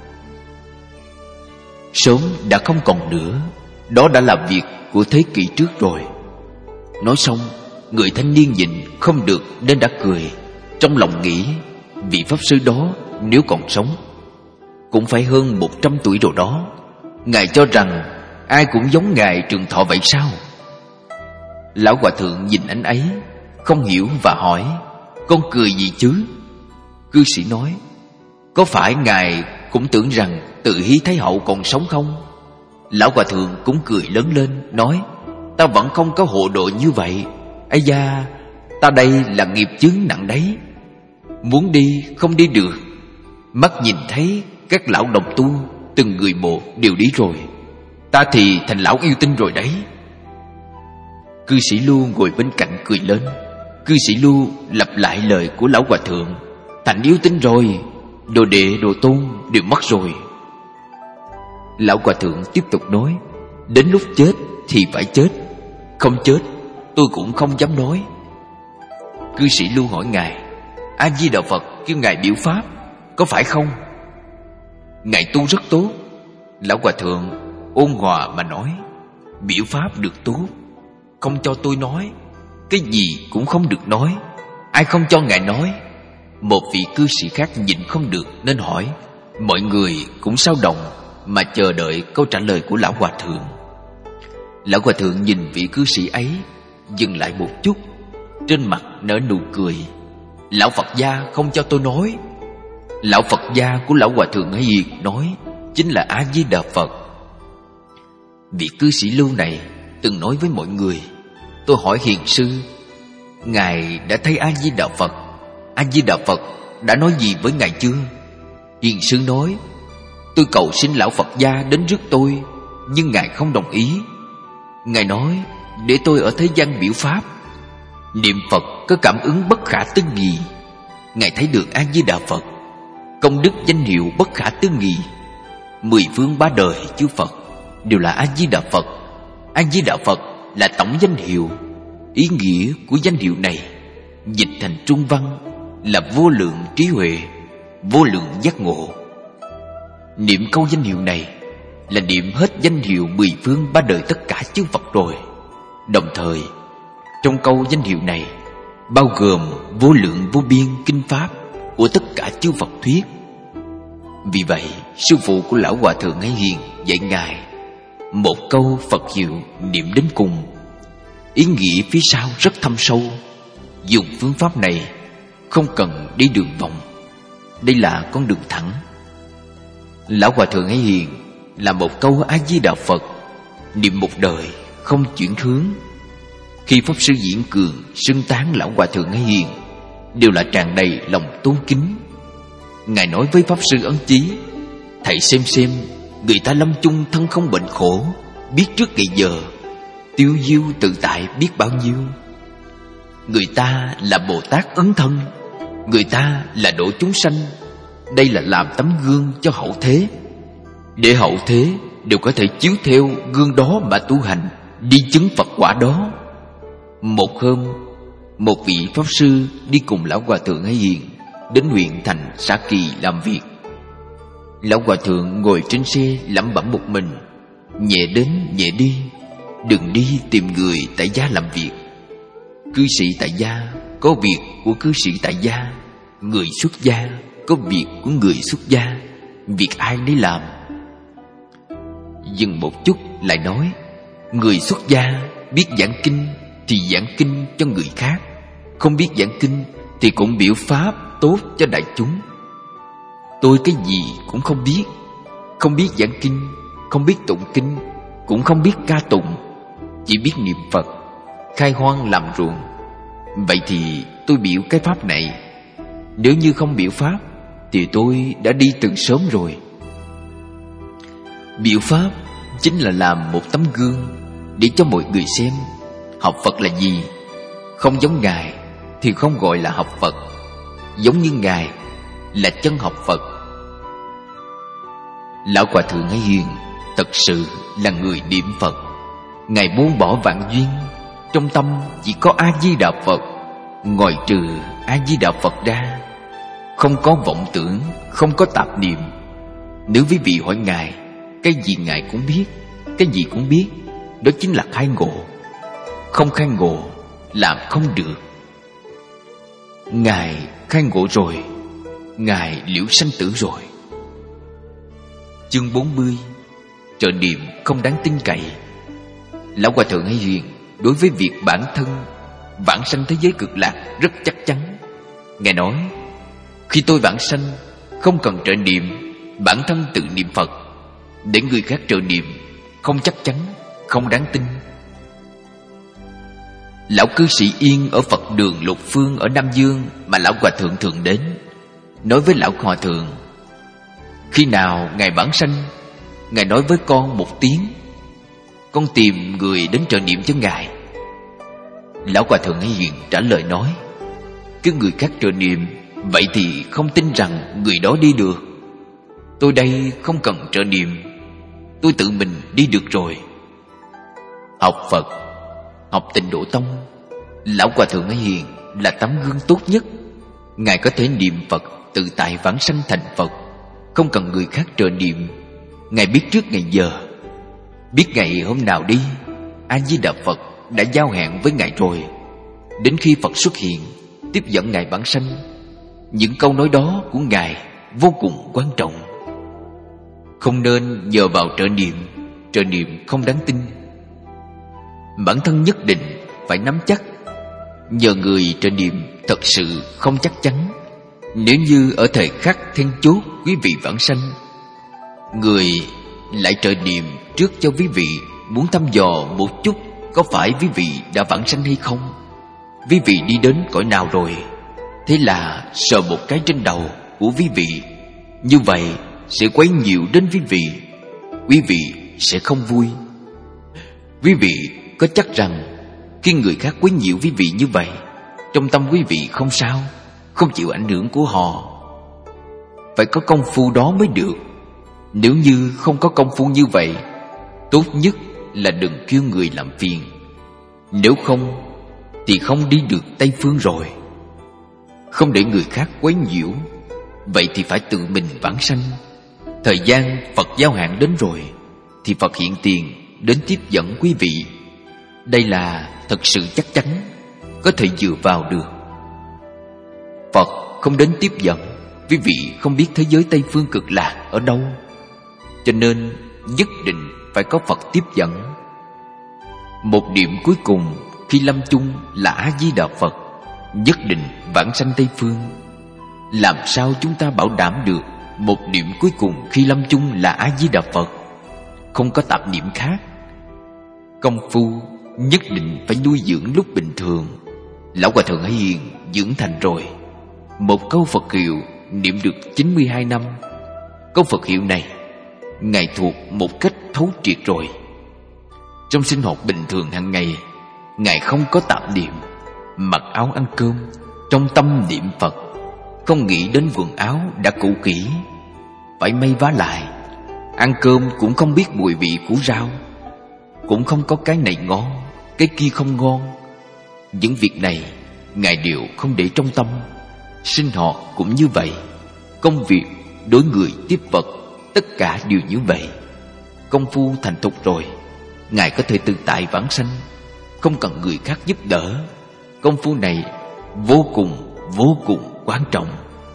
S1: Sớm đã không còn nữa. Đó đã là việc của thế kỷ trước rồi. Nói xong, người thanh niên nhịn không được nên đã cười. Trong lòng nghĩ, vị pháp sư đó nếu còn sống cũng phải hơn 100 tuổi rồi đó. Ngài cho rằng ai cũng giống ngài trường thọ vậy sao? Lão Hòa Thượng nhìn anh ấy không hiểu và hỏi: con cười gì chứ? Cư sĩ nói: có phải ngài cũng tưởng rằng Từ Hy Thái Hậu còn sống không? Lão Hòa Thượng cũng cười lớn lên nói: ta vẫn không có hộ độ như vậy. Ây da, ta đây là nghiệp chướng nặng đấy. Muốn đi không đi được. Mắt nhìn thấy các lão đồng tu từng người một đều đi rồi. Ta thì thành lão yêu tinh rồi đấy. Cư sĩ Lưu ngồi bên cạnh cười lớn. Cư sĩ Lưu lặp lại lời của Lão Hòa Thượng: thành yêu tinh rồi, đồ đệ đồ tôn đều mất rồi. Lão Hòa Thượng tiếp tục nói: đến lúc chết thì phải chết, không chết tôi cũng không dám nói. Cư sĩ Lưu hỏi ngài: A Di Đà Phật kêu ngài biểu pháp, có phải không? Ngài tu rất tốt. Lão Hòa Thượng ôn hòa mà nói: biểu pháp được tốt, không cho tôi nói, cái gì cũng không được nói. Ai không cho ngài nói? Một vị cư sĩ khác nhịn không được nên hỏi. Mọi người cũng sao động, mà chờ đợi câu trả lời của lão hòa thượng. Lão hòa thượng nhìn vị cư sĩ ấy, dừng lại một chút, trên mặt nở nụ cười. Lão Phật gia không cho tôi nói. Lão Phật gia của lão hòa thượng Hải Hiền nói chính là A Di Đà Phật. Vị cư sĩ lưu này từng nói với mọi người: tôi hỏi hiền sư, ngài đã thấy A Di Đà Phật, A Di Đà Phật đã nói gì với ngài chưa? Hiền sư nói: tôi cầu xin lão Phật gia đến rước tôi, nhưng ngài không đồng ý. Ngài nói để tôi ở thế gian biểu pháp. Niệm Phật có cảm ứng bất khả tư nghị. Ngài thấy được A Di Đà Phật, công đức danh hiệu bất khả tư nghị. 10 phương 3 đời chư Phật đều là A Di Đà Phật. A Di Đà Phật là tổng danh hiệu. Ý nghĩa của danh hiệu này dịch thành trung văn là vô lượng trí huệ, vô lượng giác ngộ. Niệm câu danh hiệu này là niệm hết danh hiệu 10 phương 3 đời tất cả chư Phật rồi. Đồng thời trong câu danh hiệu này bao gồm vô lượng vô biên kinh pháp của tất cả chư Phật thuyết. Vì vậy sư phụ của lão hòa thượng Hải Hiền dạy ngài một câu Phật hiệu niệm đến cùng, ý nghĩa phía sau rất thâm sâu. Dùng phương pháp này không cần đi đường vòng, đây là con đường thẳng. Lão hòa thượng Hải Hiền là một câu A Di Đà Phật, niệm một đời không chuyển hướng. Khi pháp sư Diễn Cường xưng tán lão hòa thượng Hải Hiền đều là tràn đầy lòng tôn kính. Ngài nói với pháp sư Ấn Chí: thầy xem người ta lâm chung thân không bệnh khổ, biết trước ngày giờ, tiêu diêu tự tại biết bao nhiêu. Người ta là Bồ Tát ấn thân, người ta là độ chúng sanh. Đây là làm tấm gương cho hậu thế, để hậu thế đều có thể chiếu theo gương đó mà tu hành, đi chứng Phật quả đó. Một hôm, một vị pháp sư đi cùng lão hòa thượng Hải Hiền đến huyện thành Sa Kỳ làm việc. Lão hòa thượng ngồi trên xe lẩm bẩm một mình: nhẹ đến nhẹ đi, đừng đi tìm người tại gia làm việc. Cư sĩ tại gia có việc của cư sĩ tại gia, người xuất gia có việc của người xuất gia, việc ai nấy làm. Dừng một chút lại nói: người xuất gia biết giảng kinh thì giảng kinh cho người khác, không biết giảng kinh thì cũng biểu pháp tốt cho đại chúng. Tôi cái gì cũng không biết, không biết giảng kinh, không biết tụng kinh, cũng không biết ca tụng, chỉ biết niệm Phật, khai hoang làm ruộng. Vậy thì tôi biểu cái pháp này. Nếu như không biểu pháp thì tôi đã đi từ sớm rồi. Biểu pháp chính là làm một tấm gương để cho mọi người xem học Phật là gì. Không giống Ngài thì không gọi là học Phật, giống như Ngài là chân học Phật. Lão hòa thượng Hải Hiền thật sự là người niệm Phật. Ngài buông bỏ vạn duyên, trong tâm chỉ có A Di Đà Phật. Ngoài trừ A Di Đà Phật ra, không có vọng tưởng, không có tạp niệm. Nếu quý vị hỏi Ngài, cái gì Ngài cũng biết, cái gì cũng biết, đó chính là khai ngộ. Không khai ngộ làm không được. Ngài khai ngộ rồi, Ngài liễu sanh tử rồi. Chương 40: trợ niệm không đáng tin cậy. Lão hòa thượng Hải Hiền đối với việc bản thân vãng sanh thế giới cực lạc rất chắc chắn. Ngài nói: khi tôi vãng sanh không cần trợ niệm, bản thân tự niệm Phật. Để người khác trợ niệm không chắc chắn, không đáng tin. Lão cư sĩ Yên ở Phật đường Lục Phương ở Nam Dương mà lão hòa thượng thường đến, nói với lão hòa thượng: khi nào ngài vãng sanh, ngài nói với con một tiếng, con tìm người đến trợ niệm cho ngài. Lão hòa thượng Hải Hiền trả lời nói: cứ người khác trợ niệm, vậy thì không tin rằng người đó đi được. Tôi đây không cần trợ niệm, tôi tự mình đi được rồi. Học Phật, học Tịnh Độ Tông, lão hòa thượng Hải Hiền là tấm gương tốt nhất. Ngài có thể niệm Phật tự tại vãng sanh thành Phật, không cần người khác trợ niệm. Ngài biết trước ngày giờ, biết ngày hôm nào đi. A Di Đà Phật đã giao hẹn với Ngài rồi. Đến khi Phật xuất hiện, tiếp dẫn Ngài vãng sanh. Những câu nói đó của Ngài vô cùng quan trọng. Không nên nhờ vào trợ niệm không đáng tin. Bản thân nhất định phải nắm chắc. Nhờ người trợ niệm thật sự không chắc chắn. Nếu như ở thời khắc then chốt quý vị vãng sanh, người lại trợ niệm trước cho quý vị, muốn thăm dò một chút có phải quý vị đã vãng sanh hay không, quý vị đi đến cõi nào rồi. Thế là sờ một cái trên đầu của quý vị, như vậy sẽ quấy nhiều đến quý vị sẽ không vui. Quý vị có chắc rằng khi người khác quấy nhiễu quý vị như vậy, trong tâm quý vị không sao, không chịu ảnh hưởng của họ? Phải có công phu đó mới được. Nếu như không có công phu như vậy, tốt nhất là đừng kêu người làm phiền. Nếu không thì không đi được Tây Phương rồi. Không để người khác quấy nhiễu, vậy thì phải tự mình vãng sanh. Thời gian Phật giao hạn đến rồi thì Phật hiện tiền đến tiếp dẫn quý vị. Đây là thật sự chắc chắn, có thể dựa vào được. Phật không đến tiếp dẫn, quý vị không biết thế giới Tây Phương Cực Lạc ở đâu. Cho nên nhất định phải có Phật tiếp dẫn. Một điểm cuối cùng khi lâm chung là A Di Đà Phật, nhất định vãng sanh Tây Phương. Làm sao chúng ta bảo đảm được một điểm cuối cùng khi lâm chung là A Di Đà Phật, không có tạp niệm khác? Công phu nhất định phải nuôi dưỡng lúc bình thường. Lão Hòa Thượng Hải Hiền dưỡng thành rồi. Một câu Phật hiệu niệm được 92 năm. Câu Phật hiệu này Ngài thuộc một cách thấu triệt rồi. Trong sinh hoạt bình thường hàng ngày, Ngài không có tạp niệm. Mặc áo ăn cơm, trong tâm niệm Phật, không nghĩ đến quần áo đã cũ kỹ, phải may vá lại. Ăn cơm cũng không biết mùi vị của rau, cũng không có cái này ngon, cái kia không ngon. Những việc này Ngài đều không để trong tâm. Sinh hoạt cũng như vậy. Công việc, đối người tiếp vật, tất cả đều như vậy. Công phu thành thục rồi, Ngài có thể tự tại vãng sanh, không cần người khác giúp đỡ. Công phu này vô cùng quan trọng.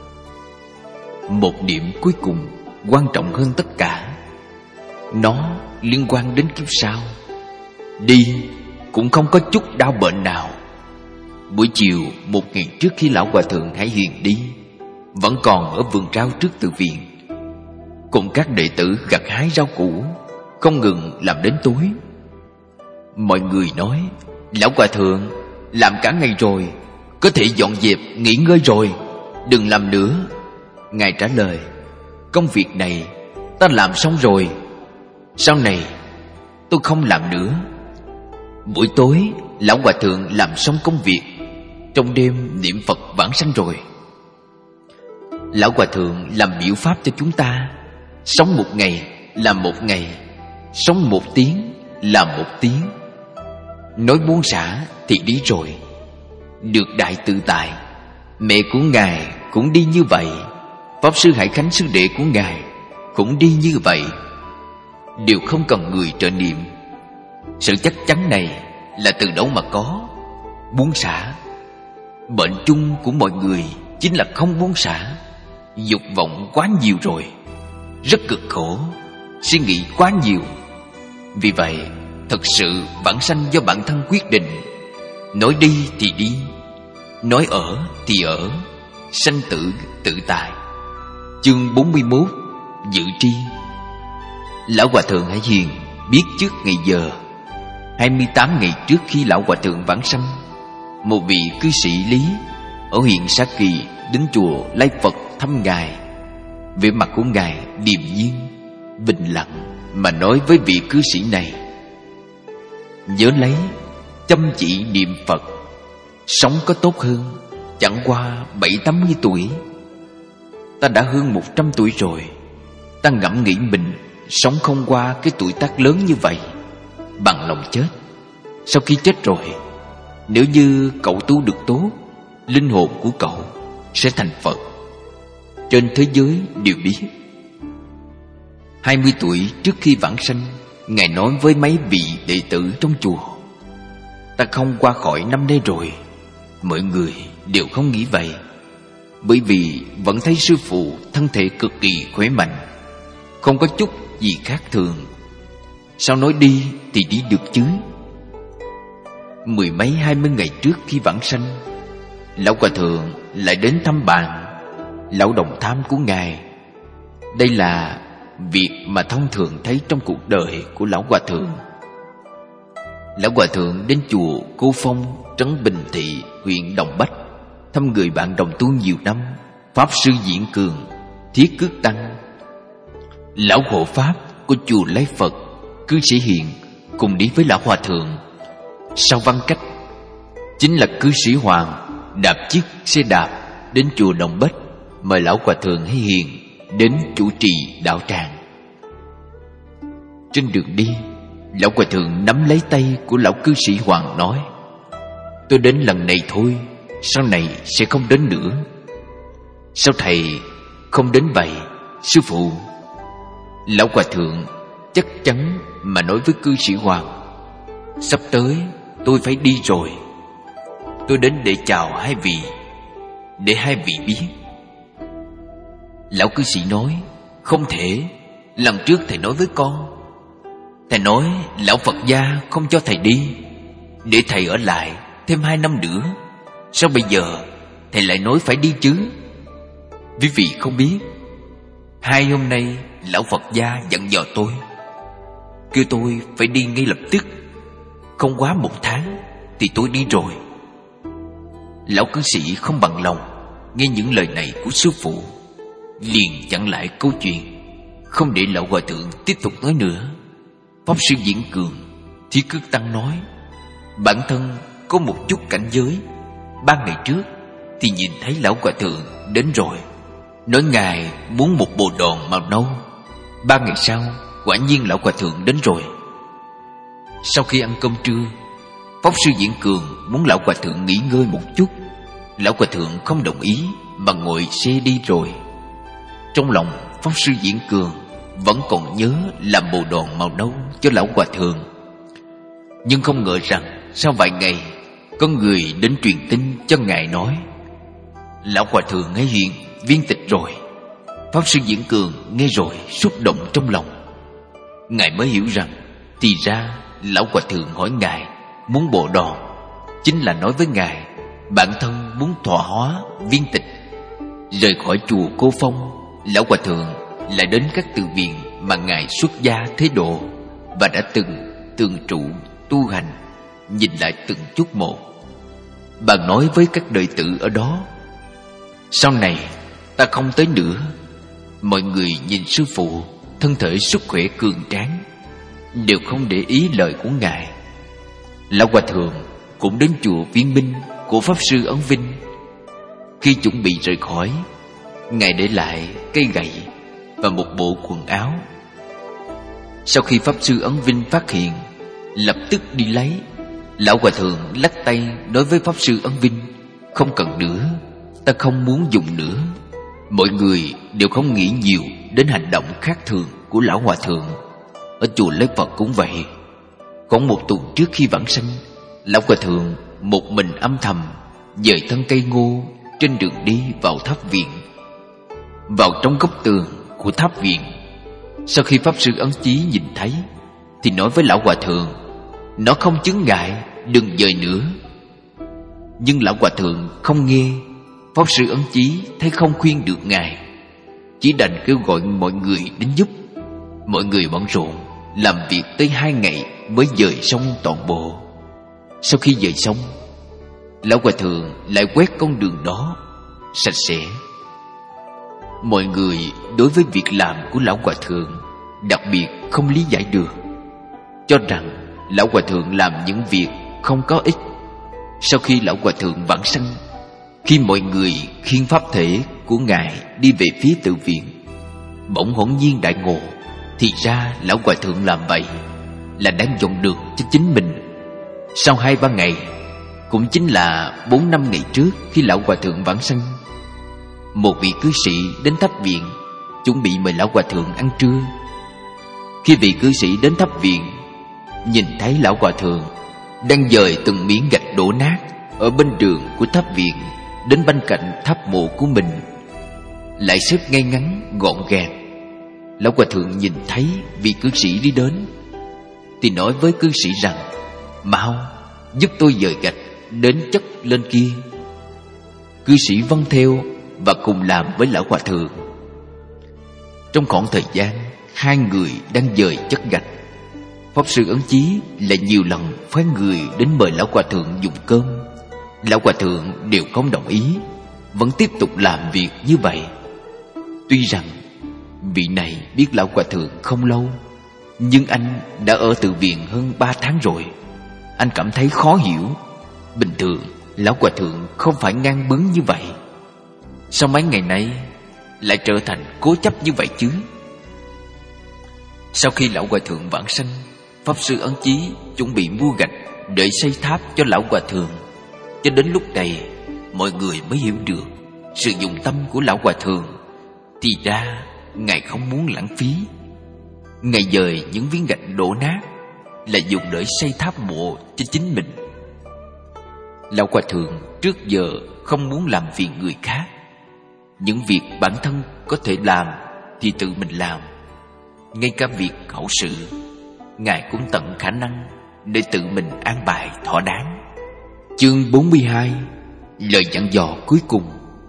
S1: Một điểm cuối cùng quan trọng hơn tất cả. Nó liên quan đến kiếp sau. Đi cũng không có chút đau bệnh nào. Buổi chiều một ngày trước khi Lão Hòa Thượng Hải Hiền đi, vẫn còn ở vườn rau trước tự viện, cùng các đệ tử gặt hái rau củ, không ngừng làm đến tối. Mọi người nói: Lão Hòa Thượng làm cả ngày rồi, có thể dọn dẹp nghỉ ngơi rồi, đừng làm nữa. Ngài trả lời: công việc này ta làm xong rồi, sau này tôi không làm nữa. Buổi tối Lão Hòa Thượng làm xong công việc, trong đêm niệm Phật vãng sanh rồi. Lão Hòa Thượng làm biểu pháp cho chúng ta: sống một ngày là một ngày, sống một tiếng là một tiếng. Nói buông xả thì đi rồi, được đại tự tại. Mẹ của Ngài cũng đi như vậy, Pháp Sư Hải Khánh sư đệ của Ngài cũng đi như vậy, đều không cần người trợ niệm. Sự chắc chắn này là từ đâu mà có? Buông xả. Bệnh chung của mọi người chính là không buông xả. Dục vọng quá nhiều rồi, rất cực khổ, suy nghĩ quá nhiều. Vì vậy thật sự vãng sanh do bản thân quyết định. Nói đi thì đi, nói ở thì ở, sanh tử tự tại. Chương 41: Dự tri. Lão Hòa Thượng Hải Hiền biết trước ngày giờ. 28 ngày trước khi Lão Hòa Thượng vãng sanh, một vị cư sĩ Lý ở huyện Sa Kỳ đến chùa Lai Phật thăm Ngài. Vẻ mặt của Ngài điềm nhiên, bình lặng mà nói với vị cư sĩ này: nhớ lấy, chăm chỉ niệm Phật, sống có tốt hơn. Chẳng qua 70-80 tuổi, ta đã hơn 100 tuổi rồi. Ta ngẫm nghĩ mình sống không qua cái tuổi tác lớn như vậy, bằng lòng chết. Sau khi chết rồi, nếu như cậu tu được tốt, linh hồn của cậu sẽ thành Phật. Trên thế giới đều biết. 20 tuổi trước khi vãng sanh, Ngài nói với mấy vị đệ tử trong chùa: ta không qua khỏi năm nay rồi. Mọi người đều không nghĩ vậy, bởi vì vẫn thấy sư phụ thân thể cực kỳ khỏe mạnh. không có chút gì khác thường. Sao nói đi thì đi được chứ? 10 mấy 20 ngày trước khi vãng sanh, lão hòa thượng lại đến thăm bạn, lão đồng tham của ngài. Đây là việc mà thông thường thấy trong cuộc đời của lão hòa thượng. Lão hòa thượng đến chùa Cô Phong, trấn Bình Thị, huyện Đồng Bách, thăm người bạn đồng tu nhiều năm, Pháp sư Diễn Cường, Thiết Cước Tăng. Lão hộ pháp của chùa Lấy Phật, cư sĩ Hiền cùng đi với lão hòa thượng. Sau văn cách, chính là cư sĩ Hoàng đạp chiếc xe đạp đến chùa Đồng Bách, mời lão hòa thượng hay Hiền đến chủ trì đạo tràng. Trên đường đi, lão hòa thượng nắm lấy tay của lão cư sĩ Hoàng nói: tôi đến lần này thôi, sau này sẽ không đến nữa. Sao thầy không đến vậy, sư phụ? Lão hòa thượng chắc chắn mà nói với cư sĩ Hoàng: sắp tới tôi phải đi rồi. Tôi đến để chào hai vị, để hai vị biết. Lão cư sĩ nói: không thể, lần trước thầy nói với con, thầy nói lão Phật gia không cho thầy đi, để thầy ở lại thêm 2 năm nữa. Sao bây giờ thầy lại nói phải đi chứ? Quý vị không biết, 2 hôm nay lão Phật gia dặn dò tôi, kêu tôi phải đi ngay lập tức, không quá 1 tháng thì tôi đi rồi. Lão cư sĩ không bằng lòng nghe những lời này của sư phụ, liền chặn lại câu chuyện, không để lão hòa thượng tiếp tục nói nữa. Pháp sư Diễn Cường, Thiết Cước Tăng nói: bản thân có một chút cảnh giới. 3 ngày trước thì nhìn thấy lão hòa thượng đến rồi, nói ngài muốn một bồ đòn màu nâu. 3 ngày sau, quả nhiên lão hòa thượng đến rồi. Sau khi ăn cơm trưa, Pháp sư Diễn Cường muốn lão hòa thượng nghỉ ngơi một chút. Lão hòa thượng không đồng ý mà ngồi xe đi rồi. Trong lòng Pháp sư Diễn Cường vẫn còn nhớ làm bồ đòn màu nâu cho lão hòa thượng. Nhưng không ngờ rằng sau vài ngày, có người đến truyền tin cho ngài nói: lão hòa thượng ấy hiện viên tịch rồi. Pháp sư Diễn Cường nghe rồi xúc động trong lòng. Ngài mới hiểu rằng thì ra lão hòa thượng hỏi ngài muốn bồ đòn, chính là nói với ngài bản thân muốn thọ hóa viên tịch. Rời khỏi chùa Cô Phong, lão hòa thượng lại đến các tự viện mà ngài xuất gia thế độ và đã từng thường trụ tu hành, nhìn lại từng chút một. Bà nói với các đệ tử ở đó: sau này ta không tới nữa. Mọi người nhìn sư phụ thân thể sức khỏe cường tráng, đều không để ý lời của ngài. Lão hòa thượng cũng đến chùa Viên Minh của Pháp sư Ấn Vinh. Khi chuẩn bị rời khỏi, ngài để lại cây gậy và một bộ quần áo. Sau khi Pháp sư Ấn Vinh phát hiện, lập tức đi lấy. Lão hòa thượng lắc tay nói với Pháp sư Ấn Vinh: không cần nữa, ta không muốn dùng nữa. Mọi người đều không nghĩ nhiều đến hành động khác thường của lão hòa thượng. Ở chùa Lấy Phật cũng vậy. Khoảng 1 tuần trước khi vãng sanh, lão hòa thượng một mình âm thầm dời thân cây ngô trên đường đi vào tháp viện. Vào trong góc tường của tháp viện, sau khi Pháp sư Ấn Chí nhìn thấy thì nói với lão hòa thượng: nó không chướng ngại, đừng dời nữa. Nhưng lão hòa thượng không nghe. Pháp sư Ấn Chí thấy không khuyên được ngài, chỉ đành kêu gọi mọi người đến giúp. Mọi người bận rộn làm việc tới 2 ngày mới dời xong toàn bộ. Sau khi dời xong, lão hòa thượng lại quét con đường đó sạch sẽ. Mọi người đối với việc làm của lão hòa thượng đặc biệt không lý giải được, cho rằng lão hòa thượng làm những việc không có ích. Sau khi lão hòa thượng vãng sanh, khi mọi người khiêng pháp thể của ngài đi về phía tự viện, bỗng hỗn nhiên đại ngộ, thì ra lão hòa thượng làm vậy là đang dọn đường cho chính mình. Sau 2-3 ngày, cũng chính là 4-5 ngày trước khi lão hòa thượng vãng sanh, một vị cư sĩ đến tháp viện chuẩn bị mời lão hòa thượng ăn trưa. Khi vị cư sĩ đến tháp viện, nhìn thấy lão hòa thượng đang dời từng miếng gạch đổ nát ở bên đường của tháp viện đến bên cạnh tháp mộ của mình, lại xếp ngay ngắn gọn gàng. Lão Hòa Thượng nhìn thấy vị cư sĩ đi đến thì nói với cư sĩ rằng: mau giúp tôi dời gạch đến chất lên kia. Cư sĩ vâng theo và cùng làm với Lão Hòa Thượng. Trong khoảng thời gian hai người đang dời chất gạch, Pháp Sư Ấn Chí lại nhiều lần phái người đến mời Lão Hòa Thượng dùng cơm. Lão Hòa Thượng đều không đồng ý, vẫn tiếp tục làm việc như vậy. Tuy rằng vị này biết Lão Hòa Thượng không lâu, nhưng anh đã ở tự viện hơn 3 tháng rồi. Anh cảm thấy khó hiểu. Bình thường Lão Hòa Thượng không phải ngang bướng như vậy, sao mấy ngày nay lại trở thành cố chấp như vậy chứ? Sau khi Lão Hòa Thượng vãng sanh, Pháp Sư Ấn Chí chuẩn bị mua gạch để xây tháp cho Lão Hòa Thượng. Cho đến lúc này mọi người mới hiểu được sự dụng tâm của Lão Hòa Thượng. Thì ra Ngài không muốn lãng phí. Ngài dời những viên gạch đổ nát là dùng để xây tháp mộ cho chính mình. Lão Hòa Thượng trước giờ không muốn làm phiền người khác. Những việc bản thân có thể làm thì tự mình làm. Ngay cả việc hậu sự, Ngài cũng tận khả năng để tự mình an bài thỏa đáng. Chương 42. Lời dặn dò cuối cùng.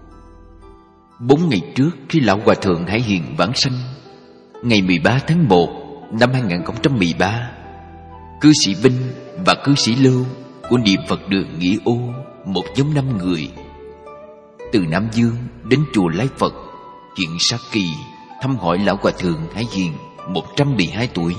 S1: 4 ngày trước khi Lão Hòa Thượng Hải Hiền vãng sanh, ngày 13 tháng 1 năm 2013, cư sĩ Vinh và cư sĩ Lưu của Niệm Phật Đường Nghĩa Ô, một nhóm 5 người, từ Nam Dương đến chùa Lai Phật huyện Sa Kỳ thăm hỏi Lão Hòa Thượng Hải Hiền 112 tuổi.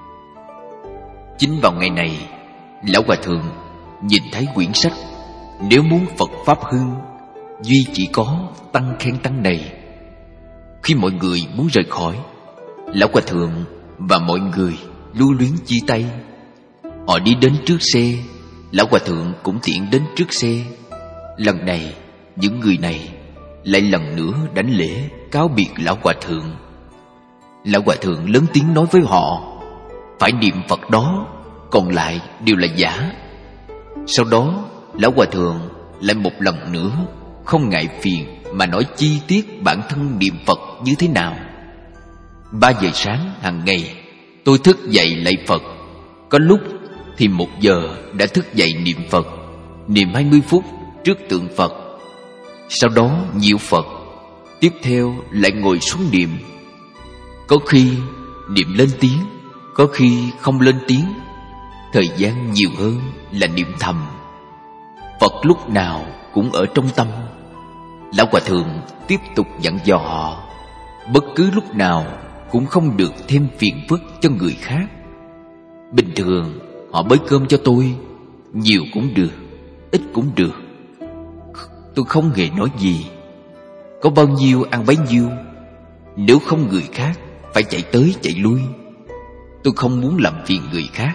S1: Chính vào ngày này, Lão Hòa Thượng nhìn thấy quyển sách Nếu muốn Phật Pháp hưng, duy chỉ có tăng khen tăng này. Khi mọi người muốn rời khỏi, Lão Hòa Thượng và mọi người lưu luyến chia tay. Họ đi đến trước xe, Lão Hòa Thượng cũng tiện đến trước xe. Lần này những người này lại lần nữa đảnh lễ cáo biệt Lão Hòa Thượng. Lão Hòa Thượng lớn tiếng nói với họ: phải niệm Phật đó, còn lại đều là giả. Sau đó Lão Hòa Thượng lại một lần nữa không ngại phiền mà nói chi tiết bản thân niệm Phật như thế nào. 3 giờ sáng hàng ngày tôi thức dậy lạy Phật. Có lúc thì 1 giờ đã thức dậy niệm Phật, niệm 20 phút trước tượng Phật. Sau đó nhiễu Phật, tiếp theo lại ngồi xuống niệm. Có khi niệm lên tiếng, có khi không lên tiếng. Thời gian nhiều hơn là niệm thầm. Phật lúc nào cũng ở trong tâm. Lão Hòa Thượng tiếp tục dặn dò họ: bất cứ lúc nào cũng không được thêm phiền phức cho người khác. Bình thường họ bới cơm cho tôi, nhiều cũng được, ít cũng được. Tôi không hề nói gì, có bao nhiêu ăn bấy nhiêu. Nếu không người khác phải chạy tới chạy lui. Tôi không muốn làm phiền người khác.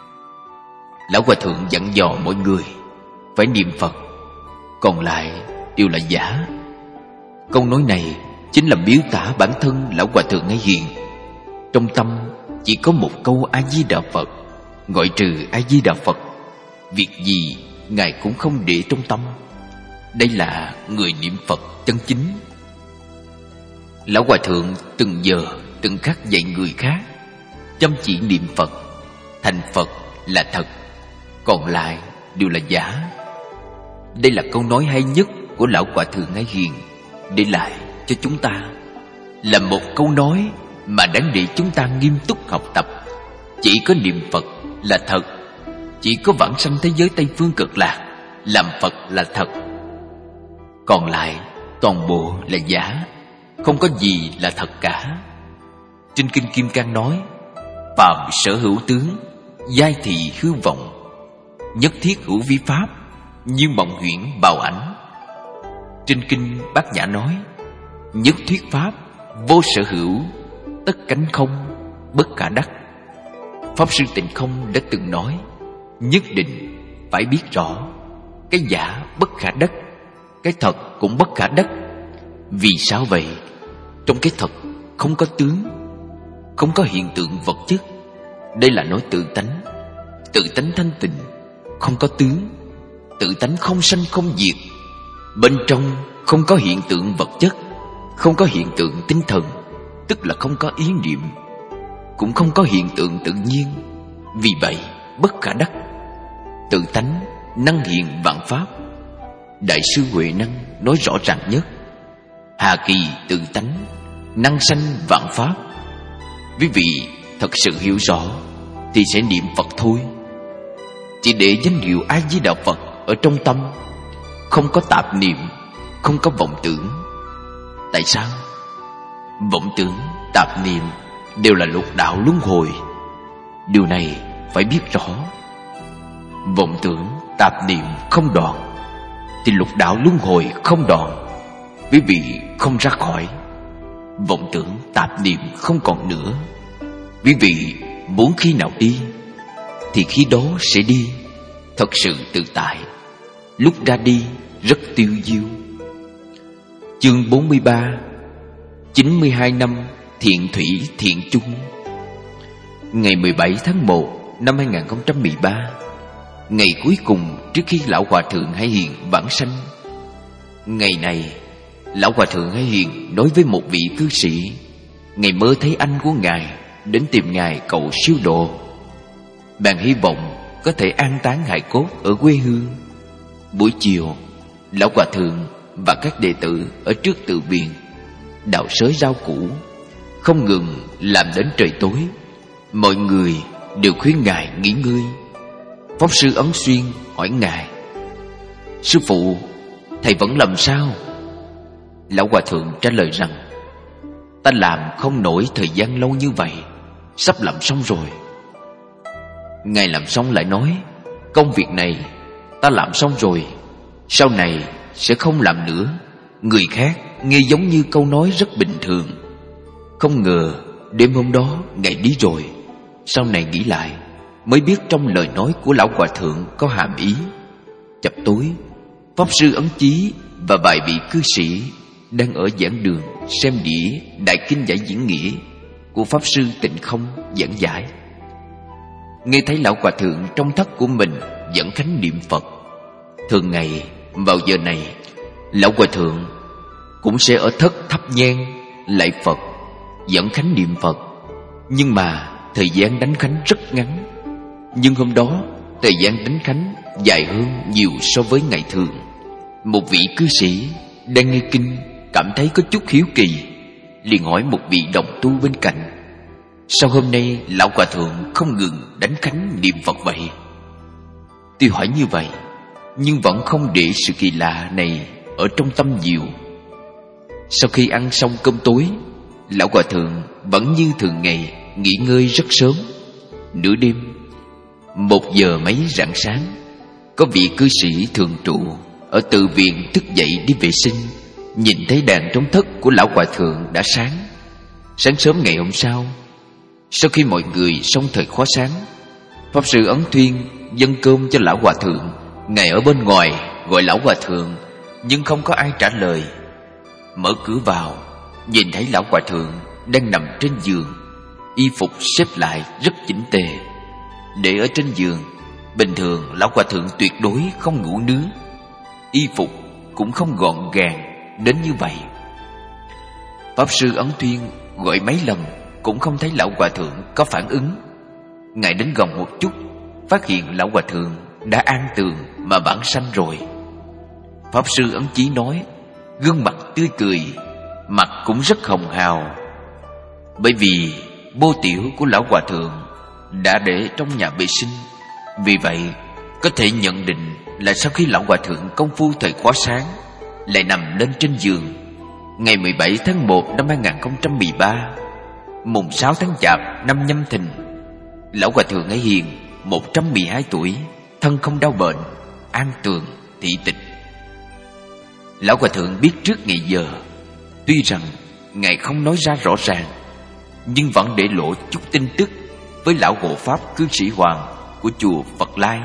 S1: Lão Hòa Thượng dặn dò mọi người phải niệm Phật, còn lại đều là giả. Câu nói này chính là miêu tả bản thân Lão Hòa Thượng Hải Hiền. Trong tâm chỉ có một câu A Di Đà Phật. Ngoại trừ A Di Đà Phật, việc gì Ngài cũng không để trong tâm. Đây là người niệm Phật chân chính. Lão Hòa Thượng từng giờ từng khắc dạy người khác chăm chỉ niệm Phật. Thành Phật là thật, còn lại đều là giả. Đây là câu nói hay nhất của Lão Hòa Thượng Hải Hiền để lại cho chúng ta. Là một câu nói mà đáng để chúng ta nghiêm túc học tập. Chỉ có niệm Phật là thật, chỉ có vãng sanh thế giới Tây Phương Cực Lạc làm Phật là thật, còn lại toàn bộ là giả, không có gì là thật cả. Trên Kinh Kim Cang nói: phàm sở hữu tướng, giai thị hư vọng, nhất thiết hữu vi pháp, như mộng huyễn bào ảnh. Trên Kinh Bát Nhã nói: nhất thuyết pháp, vô sở hữu, tất cánh không, bất khả đắc. Pháp Sư Tịnh Không đã từng nói: nhất định phải biết rõ, cái giả bất khả đắc, cái thật cũng bất khả đắc. Vì sao vậy? Trong cái thật không có tướng, không có hiện tượng vật chất. Đây là nói tự tánh. Tự tánh thanh tịnh, không có tướng. Tự tánh không sanh không diệt. Bên trong không có hiện tượng vật chất, không có hiện tượng tinh thần, tức là không có ý niệm, cũng không có hiện tượng tự nhiên. Vì vậy bất khả đắc, tự tánh năng hiện vạn pháp. Đại sư Huệ Năng nói rõ ràng nhất: hà kỳ tự tánh, năng sanh vạn pháp. Quý vị thật sự hiểu rõ thì sẽ niệm Phật thôi. Chỉ để danh hiệu A Di Đà Phật ở trong tâm, không có tạp niệm, không có vọng tưởng. Tại sao? Vọng tưởng, tạp niệm đều là lục đạo luân hồi. Điều này phải biết rõ. Vọng tưởng, tạp niệm không đoạn thì lục đạo luân hồi không đoạn. Quý vị không ra khỏi. Vọng tưởng, tạp niệm không còn nữa. Quý vị muốn khi nào đi thì khi đó sẽ đi, thật sự tự tại. Lúc ra đi rất tiêu diêu. Chương 43. 92 năm thiện thủy thiện chung. Ngày 17 tháng 1 năm 2013, ngày cuối cùng trước khi Lão Hòa Thượng Hải Hiền vãng sanh. Ngày này, Lão Hòa Thượng Hải Hiền nói với một vị cư sĩ, ngày mơ thấy anh của Ngài đến tìm Ngài cầu siêu độ. Bạn hy vọng có thể an táng hài cốt ở quê hương. Buổi chiều, Lão Hòa Thượng và các đệ tử ở trước tự viện đào xới rau củ, không ngừng làm đến trời tối. Mọi người đều khuyên Ngài nghỉ ngơi. Pháp sư Ấn Xuyên hỏi Ngài: sư phụ, thầy vẫn làm sao? Lão Hòa Thượng trả lời rằng: ta làm không nổi thời gian lâu như vậy, sắp làm xong rồi. Ngài làm xong lại nói: công việc này ta làm xong rồi, sau này sẽ không làm nữa. Người khác nghe giống như câu nói rất bình thường. Không ngờ đêm hôm đó Ngài đi rồi. Sau này nghĩ lại mới biết trong lời nói của Lão Hòa Thượng có hàm ý. Chập tối, Pháp sư Ấn Chí và vài vị cư sĩ đang ở giảng đường xem đĩa Đại Kinh Giải Diễn Nghĩa của Pháp sư Tịnh Không giảng giải. Nghe thấy Lão Hòa Thượng trong thất của mình dẫn khánh niệm Phật. Thường ngày vào giờ này, Lão Hòa Thượng cũng sẽ ở thất thắp nhang lạy Phật, dẫn khánh niệm Phật. Nhưng mà thời gian đánh khánh rất ngắn. Nhưng hôm đó thời gian đánh khánh dài hơn nhiều so với ngày thường. Một vị cư sĩ đang nghe kinh cảm thấy có chút hiếu kỳ, liền hỏi một vị đồng tu bên cạnh: sao hôm nay Lão Hòa Thượng không ngừng đánh khánh niệm Phật vậy? Tuy hỏi như vậy, nhưng vẫn không để sự kỳ lạ này ở trong tâm nhiều. Sau khi ăn xong cơm tối, Lão Hòa Thượng vẫn như thường ngày nghỉ ngơi rất sớm. Nửa đêm, 1 giờ mấy rạng sáng, có vị cư sĩ thường trụ ở tự viện thức dậy đi vệ sinh, nhìn thấy đèn trong thất của Lão Hòa Thượng đã sáng. Sáng sớm ngày hôm sau, sau khi mọi người xong thời khóa sáng, Pháp sư Ấn Thuyên dâng cơm cho Lão Hòa Thượng. Ngài ở bên ngoài gọi Lão Hòa Thượng, nhưng không có ai trả lời. Mở cửa vào, nhìn thấy Lão Hòa Thượng đang nằm trên giường, y phục xếp lại rất chỉnh tề. Để ở trên giường, bình thường Lão Hòa Thượng tuyệt đối không ngủ nướng. Y phục cũng không gọn gàng đến như vậy. Pháp sư Ấn Thuyên gọi mấy lần cũng không thấy Lão Hòa Thượng có phản ứng. Ngài đến gần một chút, phát hiện Lão Hòa Thượng đã an tường mà vãng sanh rồi. Pháp sư Ấn Chí nói, gương mặt tươi cười, mặt cũng rất hồng hào. Bởi vì bô tiểu của Lão Hòa Thượng đã để trong nhà vệ sinh, vì vậy có thể nhận định là sau khi Lão Hòa Thượng công phu thời khóa sáng lại nằm lên trên giường. Ngày 17 tháng 1 năm 2013, mùng 6 tháng Chạp năm Nhâm Thìn, Lão Hòa Thượng Hải Hiền 112 tuổi, thân không đau bệnh, an tường, thị tịch. Lão Hòa Thượng biết trước ngày giờ. Tuy rằng Ngài không nói ra rõ ràng, nhưng vẫn để lộ chút tin tức với Lão Hộ Pháp Cư Sĩ Hoàng của chùa Phật Lai.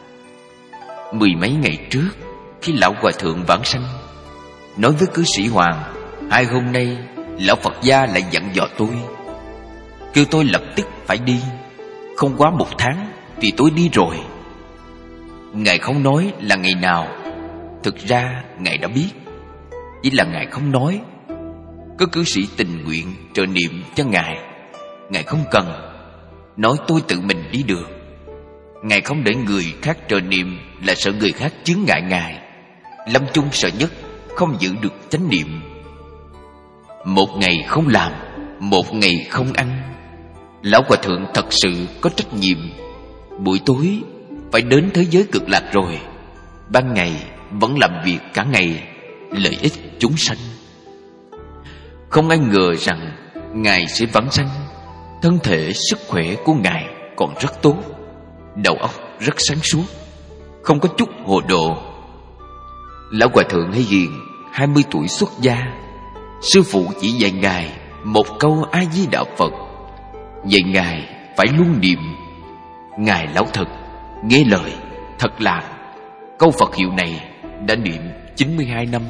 S1: 10 mấy ngày trước, khi Lão Hòa Thượng vãng sanh, nói với Cư Sĩ Hoàng, 2 hôm nay Lão Phật gia lại dặn dò tôi, kêu tôi lập tức phải đi, không quá 1 tháng thì tôi đi rồi. Ngài không nói là ngày nào. Thực ra Ngài đã biết, chỉ là Ngài không nói. có cư sĩ tình nguyện trợ niệm cho Ngài. Ngài không cần, nói tôi tự mình đi được. Ngài không để người khác trợ niệm là sợ người khác chướng ngại Ngài. Lâm chung sợ nhất không giữ được chánh niệm. Một ngày không làm, một ngày không ăn. Lão Hòa Thượng thật sự có trách nhiệm. Buổi tối phải đến thế giới cực lạc rồi, ban ngày vẫn làm việc cả ngày, lợi ích chúng sanh. Không ai ngờ rằng Ngài sẽ vãng sanh. Thân thể sức khỏe của Ngài còn rất tốt, đầu óc rất sáng suốt, không có chút hồ đồ. Lão Hòa Thượng Hay Hiền 20 tuổi xuất gia. Sư phụ chỉ dạy Ngài một câu A Di Đà Phật, dạy Ngài phải luôn niệm. Ngài lão thật, nghe lời, thật làm. Câu Phật hiệu này đã niệm 92 năm.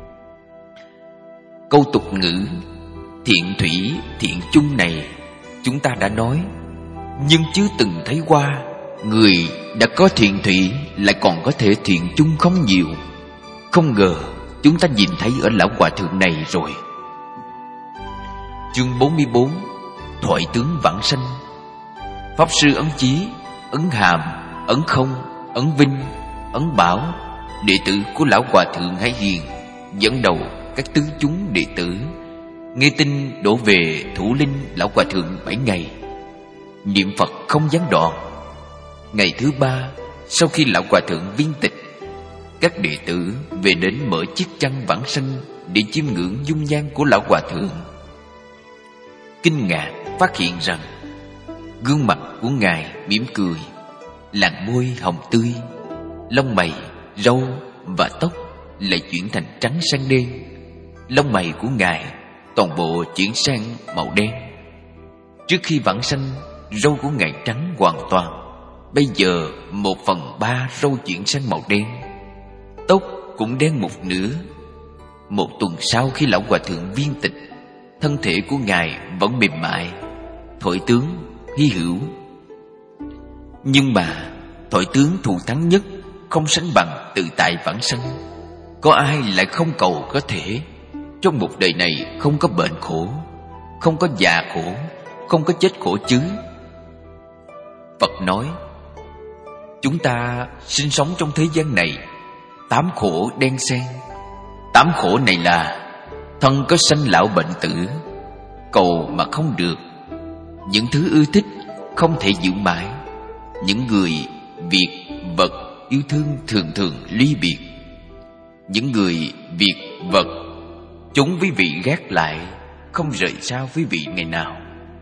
S1: Câu tục ngữ thiện thủy thiện chung này chúng ta đã nói, nhưng chưa từng thấy qua người đã có thiện thủy lại còn có thể thiện chung không nhiều. Không ngờ chúng ta nhìn thấy ở lão Hòa Thượng này rồi. Chương 44: Thoại tướng vãng sanh. Pháp sư Ấn Chí, Ấn Hàm, Ấn Không, Ấn Vinh, Ấn Bảo, đệ tử của lão Hòa Thượng Hải Hiền, dẫn đầu các tứ chúng đệ tử nghe tin đổ về thủ linh lão Hòa Thượng 7 ngày, niệm Phật không gián đoạn. Ngày thứ 3 sau khi lão Hòa Thượng viên tịch, các đệ tử về đến mở chiếc chăn vãng sanh để chiêm ngưỡng dung nhan của lão Hòa Thượng. Kinh ngạc phát hiện rằng gương mặt của Ngài mỉm cười, làn môi hồng tươi, lông mày, râu và tóc lại chuyển thành trắng sang đen. Lông mày của Ngài toàn bộ chuyển sang màu đen. Trước khi vãng sanh, râu của Ngài trắng hoàn toàn. Bây giờ 1/3 râu chuyển sang màu đen. Tóc cũng đen một nửa. Một tuần sau khi lão Hòa Thượng viên tịch, thân thể của Ngài vẫn mềm mại, thổi tướng hy hữu. Nhưng mà thổi tướng thù thắng nhất không sánh bằng tự tại vãng sanh. Có ai lại không cầu có thể trong một đời này không có bệnh khổ, không có già khổ, không có chết khổ chứ? Phật nói, chúng ta sinh sống trong thế gian này 8 khổ đen xen. 8 khổ này là thân có sanh lão bệnh tử, cầu mà không được, những thứ ưa thích không thể giữ mãi, những người, việc, vật yêu thương thường thường ly biệt, những người, việc, vật chúng quý vị gác lại, không rời xa quý vị ngày nào,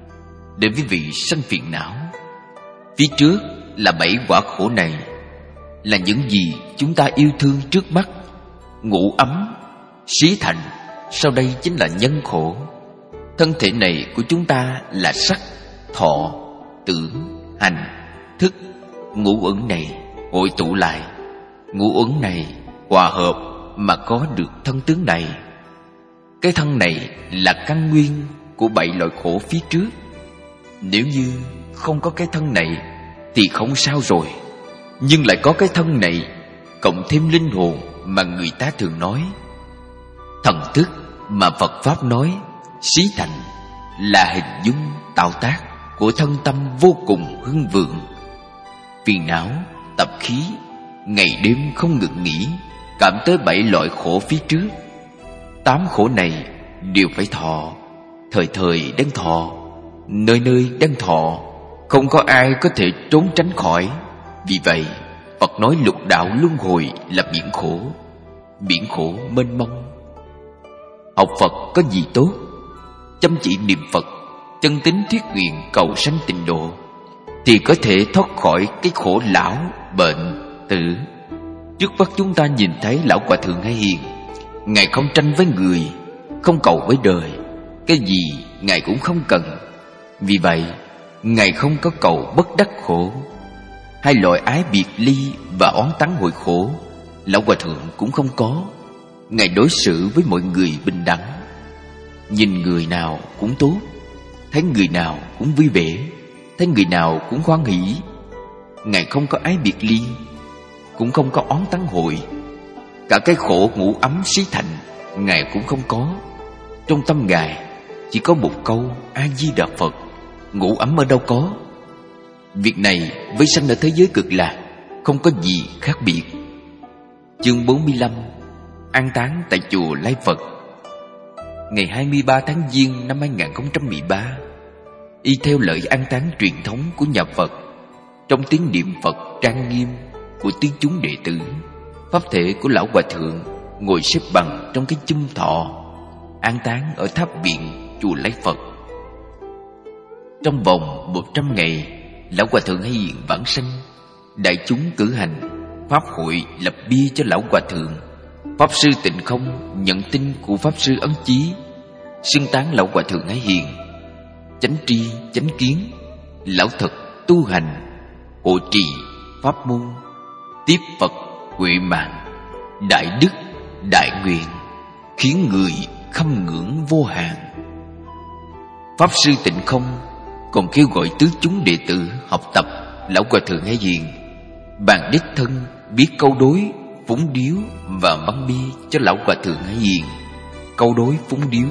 S1: để quý vị sanh phiền não. Phía trước là 7 quả khổ này, là những gì chúng ta yêu thương trước mắt: ngủ ấm, xí thành. Sau đây chính là nhân khổ. Thân thể này của chúng ta là sắc, thọ, tưởng, hành, thức. Ngũ uẩn này hội tụ lại, ngũ uẩn này hòa hợp mà có được thân tướng này. Cái thân này là căn nguyên của 7 loại khổ phía trước. Nếu như không có cái thân này thì không sao rồi, nhưng lại có cái thân này cộng thêm linh hồn mà người ta thường nói thần thức, mà Phật Pháp nói xí thành, là hình dung tạo tác của thân tâm vô cùng hưng vượng. Phiền não, tập khí, ngày đêm không ngừng nghỉ, cảm tới 7 loại khổ phía trước. 8 khổ này đều phải thọ, thời thời đang thọ, nơi nơi đang thọ, không có ai có thể trốn tránh khỏi. Vì vậy Phật nói lục đạo luân hồi là biển khổ, biển khổ mênh mông. Học Phật có gì tốt? Chăm chỉ niệm Phật, chân tín thuyết nguyện cầu sanh tịnh độ, thì có thể thoát khỏi cái khổ lão, bệnh, tử. Trước mắt chúng ta nhìn thấy lão Hòa Thượng Hay Hiền, Ngài không tranh với người, không cầu với đời, cái gì Ngài cũng không cần. Vì vậy Ngài không có cầu bất đắc khổ. 2 loại ái biệt ly và oán tắng hội khổ lão Hòa Thượng cũng không có. Ngài đối xử với mọi người bình đẳng, nhìn người nào cũng tốt, thấy người nào cũng vui vẻ, thấy người nào cũng hoan hỷ. Ngài không có ái biệt ly, cũng không có oán tắng hội. Cả cái khổ ngủ ấm xí thành Ngài cũng không có. Trong tâm Ngài chỉ có một câu A Di Đà Phật, ngủ ấm ở đâu có. Việc này với sanh ở thế giới cực lạc không có gì khác biệt. Chương 45. An táng tại chùa Lai Phật. Ngày 23 tháng Giêng năm 2013, y theo lời an táng truyền thống của nhà Phật, trong tiếng niệm Phật trang nghiêm của tiếng chúng đệ tử, pháp thể của Lão Hòa Thượng ngồi xếp bằng trong cái chum thọ, an táng ở tháp viện chùa Lai Phật. Trong vòng 100 ngày, Lão Hòa Thượng hay hiện vãng sanh. Đại chúng cử hành pháp hội lập bia cho Lão Hòa Thượng. Pháp sư Tịnh Không nhận tin của Pháp sư Ấn Chí, xưng tán Lão Hòa Thượng hay hiện chánh tri chánh kiến, lão thật tu hành, hộ trì pháp môn, tiếp Phật huệ mạng, đại đức đại nguyện, khiến người khâm ngưỡng vô hạn. Pháp sư Tịnh Không còn kêu gọi tứ chúng đệ tử học tập Lão Hòa Thượng hay hiện, bàn đích thân biết câu đối phúng điếu và băng bia cho Lão Hòa Thượng hay hiện. Câu đối phúng điếu: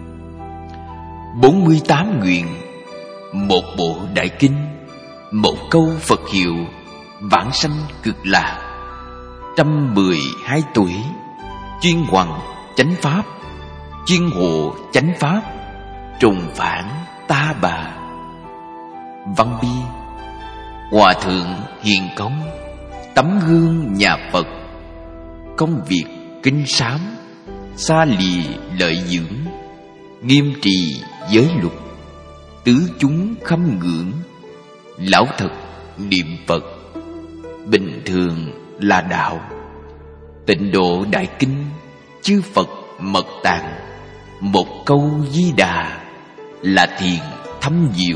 S1: 48 nguyện, một bộ đại kinh, một câu Phật hiệu, vãng sanh cực lạc. 112 tuổi, chuyên hoằng chánh pháp, chuyên hộ chánh pháp, trùng phản ta bà. Văn bia: Hòa Thượng hiền công, tấm gương nhà Phật, công việc kinh sám, xa lìa lợi dưỡng, nghiêm trì giới luật, tứ chúng khâm ngưỡng, lão thật niệm Phật, bình thường là đạo. Tịnh độ đại kinh, chư Phật mật tạng, một câu Di Đà là thiền thâm diệu.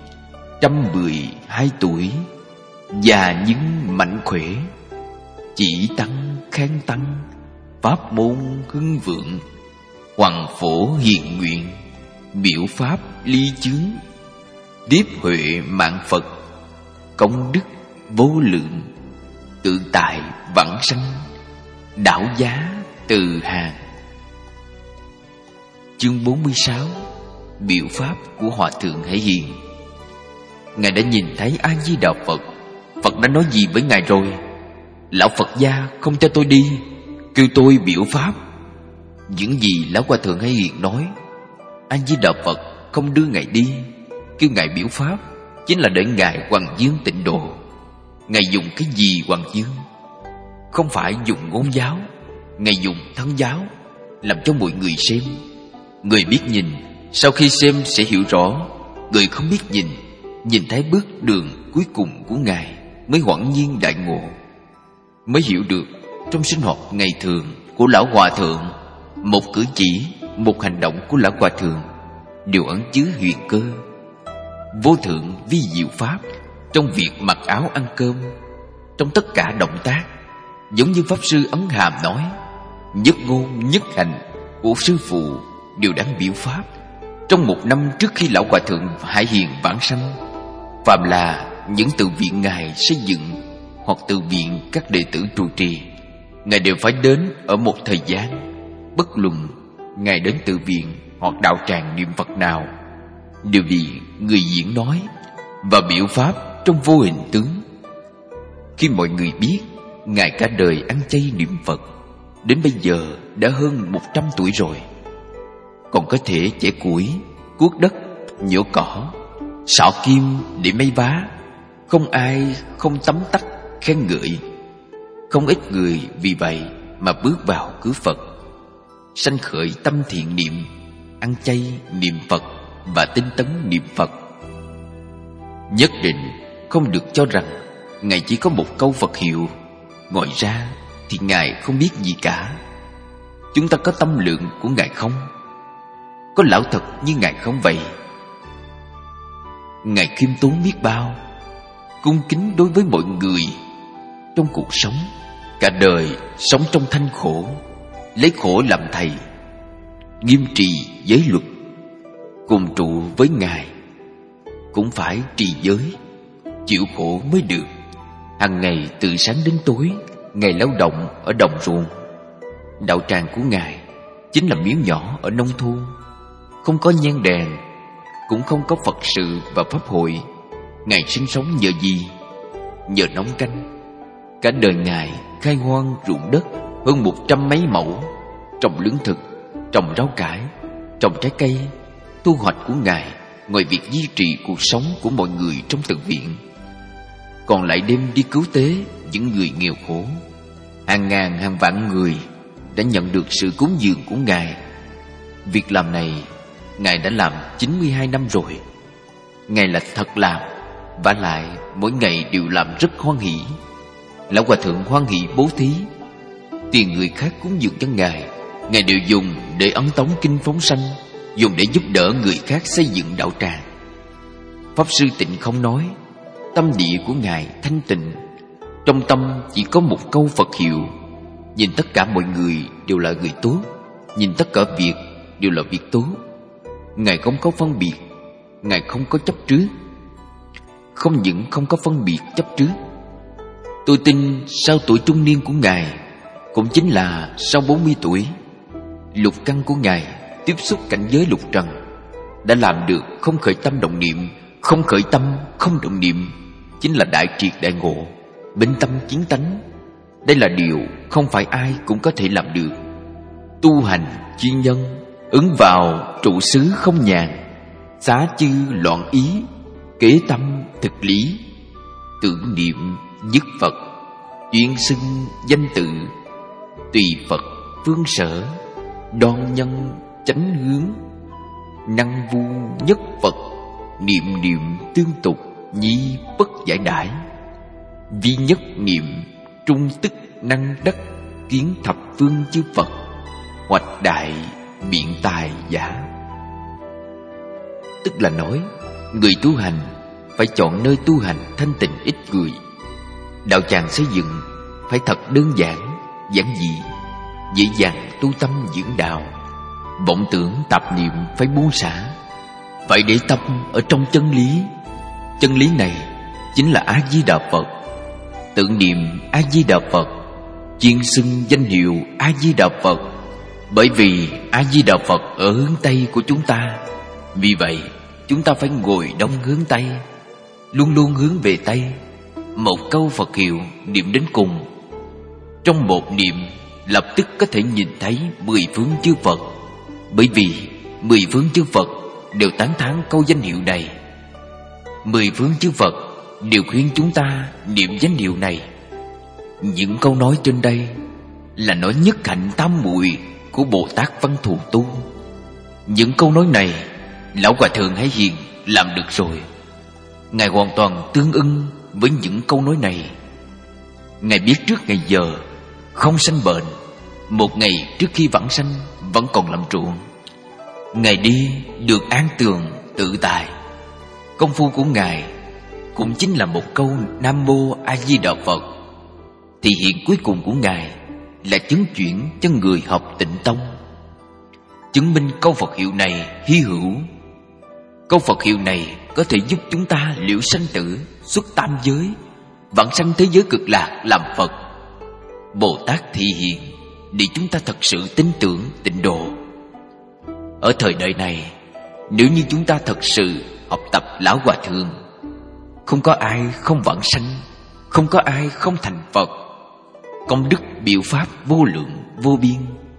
S1: 112 tuổi, già nhưng mạnh khỏe, chỉ tăng khen tăng, pháp môn hưng vượng, hoằng phổ hiền nguyện, biểu pháp ly chướng, tiếp huệ mạng Phật, công đức vô lượng, tự tại vãng sanh, đảo giá từ hàng. Chương 46. Biểu pháp của Hòa Thượng Hải Hiền. Ngài đã nhìn thấy A Di Đà Phật. Phật đã nói gì với Ngài rồi? Lão Phật gia không cho tôi đi, kêu tôi biểu pháp. Những gì Lão Hòa Thượng Hải Hiền nói, A Di Đà Phật không đưa Ngài đi, kêu Ngài biểu pháp, chính là để Ngài hoằng dương tịnh độ. Ngài dùng cái gì hoằng dương? Không phải dùng ngôn giáo, Ngài dùng thân giáo, làm cho mọi người xem. Người biết nhìn, sau khi xem sẽ hiểu rõ. Người không biết nhìn thấy bước đường cuối cùng của Ngài mới hoảng nhiên đại ngộ, mới hiểu được trong sinh hoạt ngày thường của Lão Hòa Thượng, một cử chỉ, một hành động của Lão Hòa Thượng đều ẩn chứa huyền cơ, vô thượng vi diệu pháp. Trong việc mặc áo ăn cơm, trong tất cả động tác, giống như Pháp sư Ấn Hàm nói, nhất ngôn nhất hành của sư phụ đều đáng biểu pháp. Trong 1 năm trước khi Lão Hòa Thượng Hải Hiền vãng sanh, phàm là những tự viện Ngài xây dựng hoặc tự viện các đệ tử trụ trì, Ngài đều phải đến ở một thời gian. Bất luận Ngài đến tự viện hoặc đạo tràng niệm Phật nào, đều bị người diễn nói và biểu pháp trong vô hình tướng. Khi mọi người biết Ngài cả đời ăn chay niệm Phật, đến bây giờ đã hơn 100 tuổi rồi, còn có thể chẻ củi, cuốc đất, nhổ cỏ, xỏ kim để may vá, không ai không tấm tắc khen ngợi. Không ít người vì vậy mà bước vào cửa Phật, sanh khởi tâm thiện niệm, ăn chay niệm Phật và tinh tấn niệm Phật. Nhất định không được cho rằng Ngài chỉ có một câu Phật hiệu, ngoài ra thì Ngài không biết gì cả. Chúng ta có tâm lượng của Ngài không? Có lão thật như Ngài không vậy? Ngài khiêm tốn biết bao, cung kính đối với mọi người. Trong cuộc sống, cả đời sống trong thanh khổ, lấy khổ làm thầy, nghiêm trì giới luật. Cùng trụ với Ngài cũng phải trì giới, chịu khổ mới được. Hàng ngày từ sáng đến tối, Ngài lao động ở đồng ruộng. Đạo tràng của Ngài chính là miếu nhỏ ở nông thôn, không có nhang đèn, cũng không có Phật sự và pháp hội. Ngài sinh sống nhờ gì? Nhờ nấu canh. Cả đời Ngài khai hoang ruộng đất hơn 100 mấy mẫu, trồng lương thực, trồng rau cải, trồng trái cây. Thu hoạch của Ngài ngoài việc duy trì cuộc sống của mọi người trong tự viện, còn lại đêm đi cứu tế những người nghèo khổ. Hàng ngàn hàng vạn người đã nhận được sự cúng dường của Ngài. Việc làm này Ngài đã làm 92 năm rồi. Ngài là thật làm, vả lại mỗi ngày đều làm rất hoan hỷ. Lão Hòa Thượng hoan hỷ bố thí. Tiền người khác cúng dường cho Ngài, Ngài đều dùng để ấn tống kinh phóng sanh, dùng để giúp đỡ người khác xây dựng đạo tràng. Pháp Sư Tịnh không nói, tâm địa của Ngài thanh tịnh, trong tâm chỉ có một câu Phật hiệu. Nhìn tất cả mọi người đều là người tốt, nhìn tất cả việc đều là việc tốt. Ngài không có phân biệt, Ngài không có chấp trước. Không những không có phân biệt chấp trước, tôi tin sau tuổi trung niên của Ngài, cũng chính là sau 40 tuổi, lục căn của Ngài tiếp xúc cảnh giới lục trần, đã làm được không khởi tâm động niệm, không khởi tâm không động niệm, chính là đại triệt đại ngộ, bình tâm kiến tánh. Đây là điều không phải ai cũng có thể làm được. Tu hành chuyên nhân, ứng vào trụ xứ không nhàn, xá chư loạn ý, kế tâm thực lý, tưởng niệm nhất Phật, duyên xưng danh tự, tùy Phật phương sở, đoan nhân chánh hướng, năng vu nhất Phật, niệm niệm tương tục, nhi bất giải đãi, vi nhất niệm trung tức năng đắc, kiến thập phương chư Phật, hoạch đại biện tài giả. Tức là nói, người tu hành phải chọn nơi tu hành thanh tịnh ít người. Đạo tràng xây dựng phải thật đơn giản, giản dị, dễ dàng tu tâm dưỡng đạo. Vọng tưởng tạp niệm phải buông xả, phải để tâm ở trong chân lý. Chân lý này chính là A-di-đà Phật. Tưởng niệm A-di-đà Phật, chuyên xưng danh hiệu A-di-đà Phật. Bởi vì A-di-đà Phật ở hướng Tây của chúng ta, vì vậy chúng ta phải ngồi đông hướng Tây, luôn luôn hướng về Tây. Một câu Phật hiệu niệm đến cùng, trong một niệm lập tức có thể nhìn thấy 10 phương chư Phật. Bởi vì 10 phương chư Phật đều tán thán câu danh hiệu này. 10 phương chư Phật đều khuyên chúng ta niệm danh hiệu này. Những câu nói trên đây là nói nhất hạnh tam muội của Bồ Tát Văn Thù Tu. Những câu nói này Lão Hòa Thượng Hải Hiền làm được rồi. Ngài hoàn toàn tương ưng với những câu nói này. Ngài biết trước ngày giờ không sanh bệnh, một ngày trước khi vãng sanh vẫn còn làm ruộng. Ngài đi được an tường tự tại. Công phu của Ngài cũng chính là một câu Nam Mô A Di Đà Phật. Thì hiện cuối cùng của Ngài là chứng chuyển cho người học Tịnh Tông, chứng minh câu Phật hiệu này hy hữu. Câu Phật hiệu này có thể giúp chúng ta liễu sanh tử, xuất tam giới, vãng sanh thế giới cực lạc làm Phật. Bồ Tát thị hiện để chúng ta thật sự tin tưởng tịnh độ. Ở thời đại này, nếu như chúng ta thật sự học tập Lão Hòa Thượng, không có ai không vãng sanh, không có ai không thành Phật. Công đức biểu pháp vô lượng vô biên.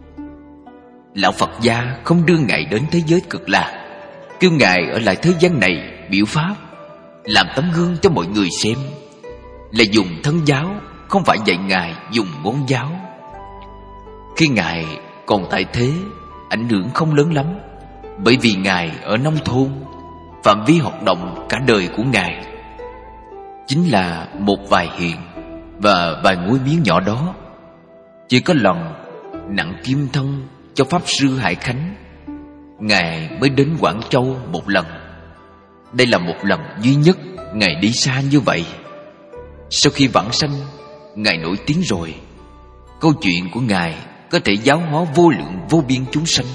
S1: Lão Phật gia không đưa Ngài đến thế giới cực lạc, kêu Ngài ở lại thế gian này biểu pháp, làm tấm gương cho mọi người xem, là dùng thân giáo, không phải dạy Ngài dùng ngôn giáo. Khi Ngài còn tại thế, ảnh hưởng không lớn lắm, bởi vì Ngài ở nông thôn. Phạm vi hoạt động cả đời của Ngài chính là một vài hiện và vài ngôi miếng nhỏ đó. Chỉ có lần nặng kim thân cho Pháp Sư Hải Khánh, Ngài mới đến Quảng Châu một lần. Đây là một lần duy nhất Ngài đi xa như vậy. Sau khi vãng sanh, Ngài nổi tiếng rồi. Câu chuyện của Ngài có thể giáo hóa vô lượng vô biên chúng sanh.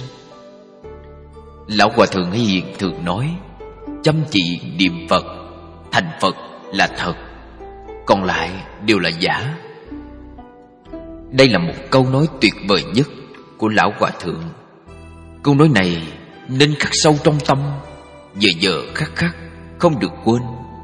S1: Lão Hòa Thượng Hải Hiền thường nói, chăm chỉ niệm Phật, thành Phật là thật, còn lại đều là giả. Đây là một câu nói tuyệt vời nhất của Lão Hòa Thượng. Câu nói này nên khắc sâu trong tâm, giờ giờ khắc khắc không được quên.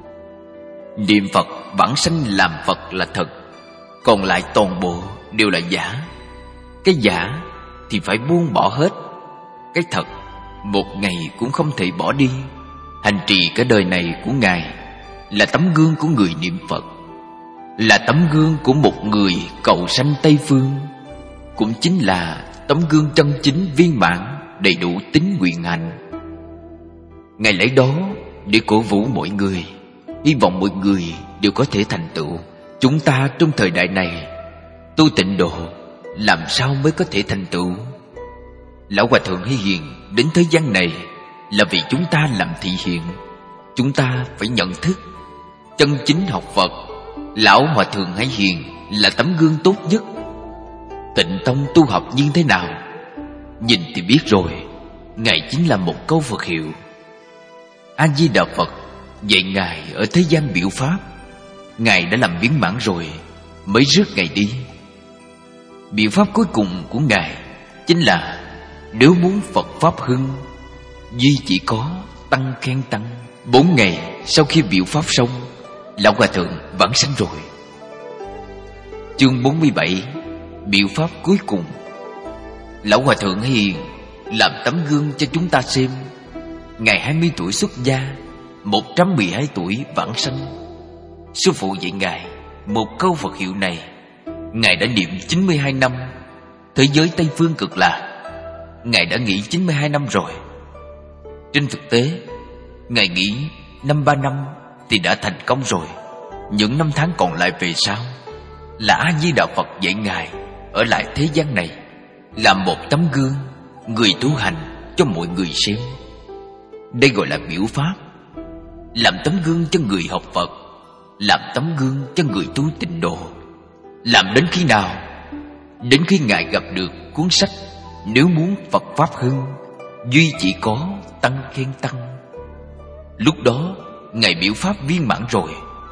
S1: Niệm Phật vãng sanh làm Phật là thật, còn lại toàn bộ đều là giả. Cái giả thì phải buông bỏ hết, cái thật một ngày cũng không thể bỏ đi. Hành trì cả đời này của Ngài là tấm gương của người niệm Phật, là tấm gương của một người cầu sanh Tây Phương, cũng chính là tấm gương chân chính viên mãn, đầy đủ tính nguyện hành. Ngài lấy đó để cổ vũ mọi người, hy vọng mọi người đều có thể thành tựu. Chúng ta trong thời đại này tu tịnh độ làm sao mới có thể thành tựu? Lão Hòa Thượng Hay Hiền đến thế gian này là vì chúng ta làm thị hiện. Chúng ta phải nhận thức chân chính học Phật. Lão Hòa Thượng Hay Hiền là tấm gương tốt nhất. Tịnh tông tu học như thế nào? Nhìn thì biết rồi, Ngài chính là một câu Phật hiệu. A Di Đà Phật dạy Ngài ở thế gian biểu pháp, Ngài đã làm viên mãn rồi mới rước Ngài đi. Biện pháp cuối cùng của Ngài chính là nếu muốn Phật pháp hưng, duy chỉ có tăng khen tăng. 4 ngày sau khi biểu pháp xong, Lão Hòa Thượng vãng sanh rồi. Chương 47, biểu pháp cuối cùng. Lão Hòa Thượng Hay Hiền làm tấm gương cho chúng ta xem. Ngài 20 tuổi xuất gia, 112 tuổi vãng sanh. Sư phụ dạy Ngài một câu Phật hiệu này, Ngài đã niệm 92 năm. Thế giới Tây Phương Cực Lạc, Ngài đã nghỉ 92 năm rồi. Trên thực tế, Ngài nghỉ 53 năm thì đã thành công rồi. Những năm tháng còn lại về sau là A Di Đà Phật dạy Ngài ở lại thế gian này, làm một tấm gương người tu hành cho mọi người xem. Đây gọi là biểu pháp, làm tấm gương cho người học Phật, làm tấm gương cho người tu tịnh độ. Làm đến khi nào? Đến khi Ngài gặp được cuốn sách Nếu muốn Phật pháp hưng, duy chỉ có tăng khen tăng. Lúc đó Ngài biểu pháp viên mãn rồi.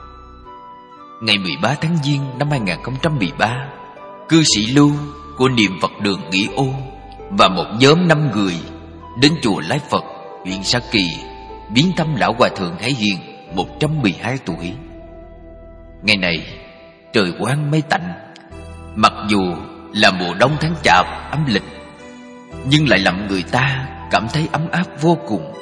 S1: Ngày 13 tháng Giêng năm 2013, cư sĩ Lưu của Niệm Phật Đường Nghĩa Ô và một nhóm 5 người đến chùa Lái Phật, huyện Sa Kỳ viếng thăm Lão Hòa Thượng Hay Hiền 112 tuổi. Ngày này trời quang mây tạnh, mặc dù là mùa đông tháng Chạp âm lịch, nhưng lại làm người ta cảm thấy ấm áp vô cùng.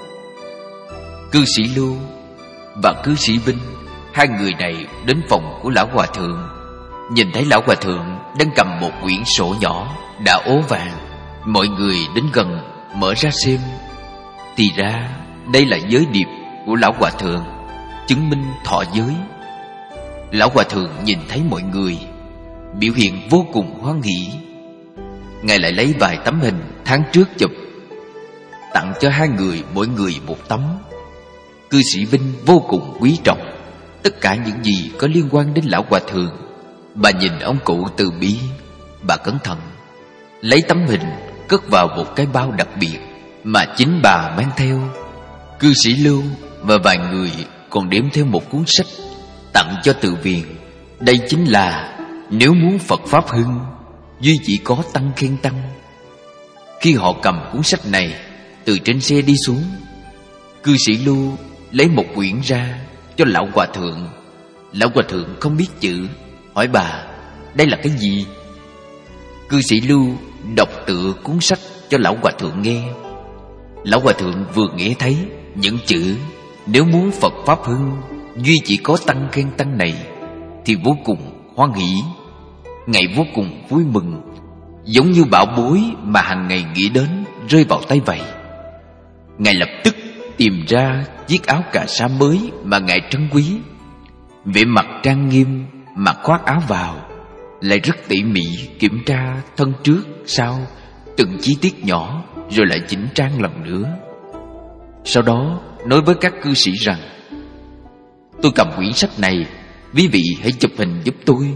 S1: Cư sĩ Lưu và cư sĩ Vinh, hai người này đến phòng của Lão Hòa Thượng, nhìn thấy Lão Hòa Thượng đang cầm một quyển sổ nhỏ đã ố vàng. Mọi người đến gần mở ra xem, thì ra đây là giới điệp của Lão Hòa Thượng, chứng minh thọ giới. Lão Hòa Thượng nhìn thấy mọi người, biểu hiện vô cùng hoan hỉ. Ngài lại lấy vài tấm hình tháng trước chụp, tặng cho hai người mỗi người một tấm. Cư sĩ Vinh vô cùng quý trọng tất cả những gì có liên quan đến Lão Hòa Thượng. Bà nhìn ông cụ từ bi, bà cẩn thận lấy tấm hình cất vào một cái bao đặc biệt mà chính bà mang theo. Cư sĩ Lưu và vài người còn đếm theo một cuốn sách tặng cho từ viện. Đây chính là Nếu muốn Phật pháp hưng, duy chỉ có tăng khen tăng. Khi họ cầm cuốn sách này từ trên xe đi xuống, cư sĩ Lưu lấy một quyển ra cho Lão Hòa Thượng. Lão Hòa Thượng không biết chữ, hỏi bà đây là cái gì. Cư sĩ Lưu đọc tựa cuốn sách cho Lão Hòa Thượng nghe. Lão Hòa Thượng vừa nghe thấy những chữ Nếu muốn Phật pháp hưng, duy chỉ có tăng khen tăng này thì vô cùng hoan hỉ. Ngài vô cùng vui mừng, giống như bảo bối mà hàng ngày nghĩ đến rơi vào tay vậy. Ngài lập tức tìm ra chiếc áo cà sa mới mà Ngài trân quý, vẻ mặt trang nghiêm mặc khoác áo vào, lại rất tỉ mỉ kiểm tra thân trước sau từng chi tiết nhỏ, rồi lại chỉnh trang lần nữa. Sau đó nói với các cư sĩ rằng: tôi cầm quyển sách này, quý vị hãy chụp hình giúp tôi.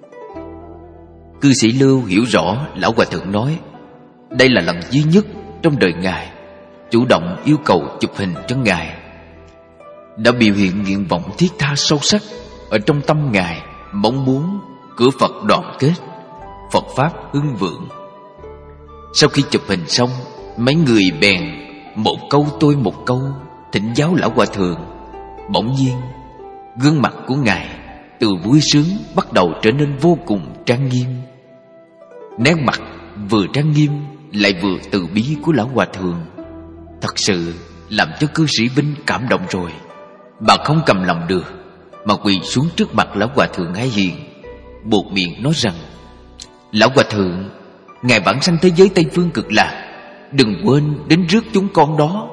S1: Cư sĩ Lưu hiểu rõ Lão Hòa Thượng nói đây là lần duy nhất trong đời Ngài chủ động yêu cầu chụp hình cho Ngài, đã biểu hiện nguyện vọng thiết tha sâu sắc ở trong tâm Ngài, mong muốn cửa Phật đoàn kết, Phật pháp hưng vượng. Sau khi chụp hình xong, mấy người bèn một câu tôi một câu thỉnh giáo lão hòa thượng. Bỗng nhiên gương mặt của ngài từ vui sướng bắt đầu trở nên vô cùng trang nghiêm. Nét mặt vừa trang nghiêm lại vừa từ bi của lão hòa thượng thật sự làm cho cư sĩ Vinh cảm động rồi. Bà không cầm lòng được mà quỳ xuống trước mặt lão hòa thượng Ái Hiền, buột miệng nói rằng: Lão hòa thượng, ngài vãng sanh thế giới Tây Phương Cực Lạc, đừng quên đến rước chúng con đó.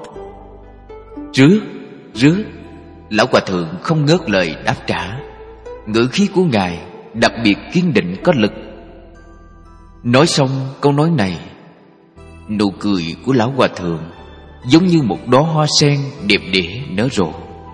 S1: Rước. Lão hòa thượng không ngớt lời đáp trả. Ngữ khí của ngài đặc biệt kiên định có lực. Nói xong câu nói này, nụ cười của lão hòa thượng giống như một đóa hoa sen đẹp đẽ nở rộ.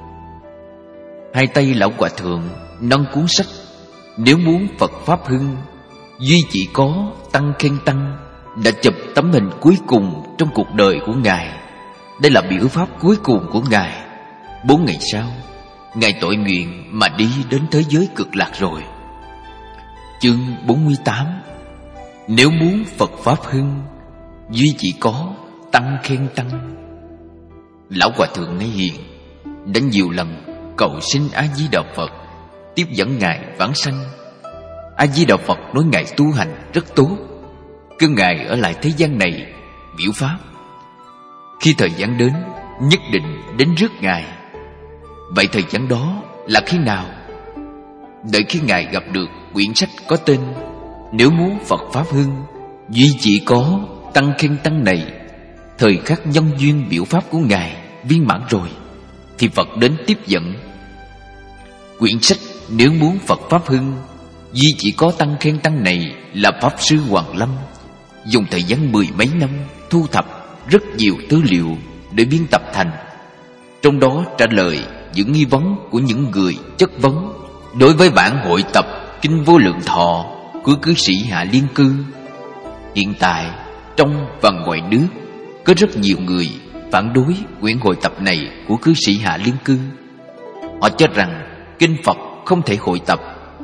S1: Hai tay lão hòa thượng nâng cuốn sách Nếu muốn Phật Pháp hưng, duy chỉ có tăng khen tăng, đã chụp tấm hình cuối cùng trong cuộc đời của ngài. Đây là biểu pháp cuối cùng của ngài. 4 ngày sau, ngài tội nguyện mà đi đến thế giới Cực Lạc rồi. Chương 48. Nếu muốn Phật Pháp hưng, duy chỉ có tăng khen tăng. Lão hòa thượng Ái Hiền đã nhiều lần cầu xin A Di Đà Phật tiếp dẫn ngài vãng sanh. A Di Đà Phật nói ngài tu hành rất tốt, kêu ngài ở lại thế gian này biểu pháp. Khi thời gian đến, nhất định đến rước ngài. Vậy thời gian đó là khi nào? Đợi khi ngài gặp được quyển sách có tên Nếu muốn Phật Pháp hưng, duy chỉ có tăng khen tăng này, thời khắc nhân duyên biểu pháp của ngài viên mãn rồi, thì Phật đến tiếp dẫn. Quyển sách Nếu muốn Phật Pháp hưng, duy chỉ có tăng khen tăng này là Pháp Sư Hoàng Lâm dùng thời gian 10 mấy năm thu thập rất nhiều tư liệu để biên tập thành. Trong đó trả lời những nghi vấn của những người chất vấn đối với bản hội tập Kinh Vô Lượng Thọ của cư sĩ Hạ Liên Cư. Hiện tại trong và ngoài nước có rất nhiều người phản đối quyển hội tập này của cư sĩ Hạ Liên Cư. Họ cho rằng kinh Phật không thể hội tập.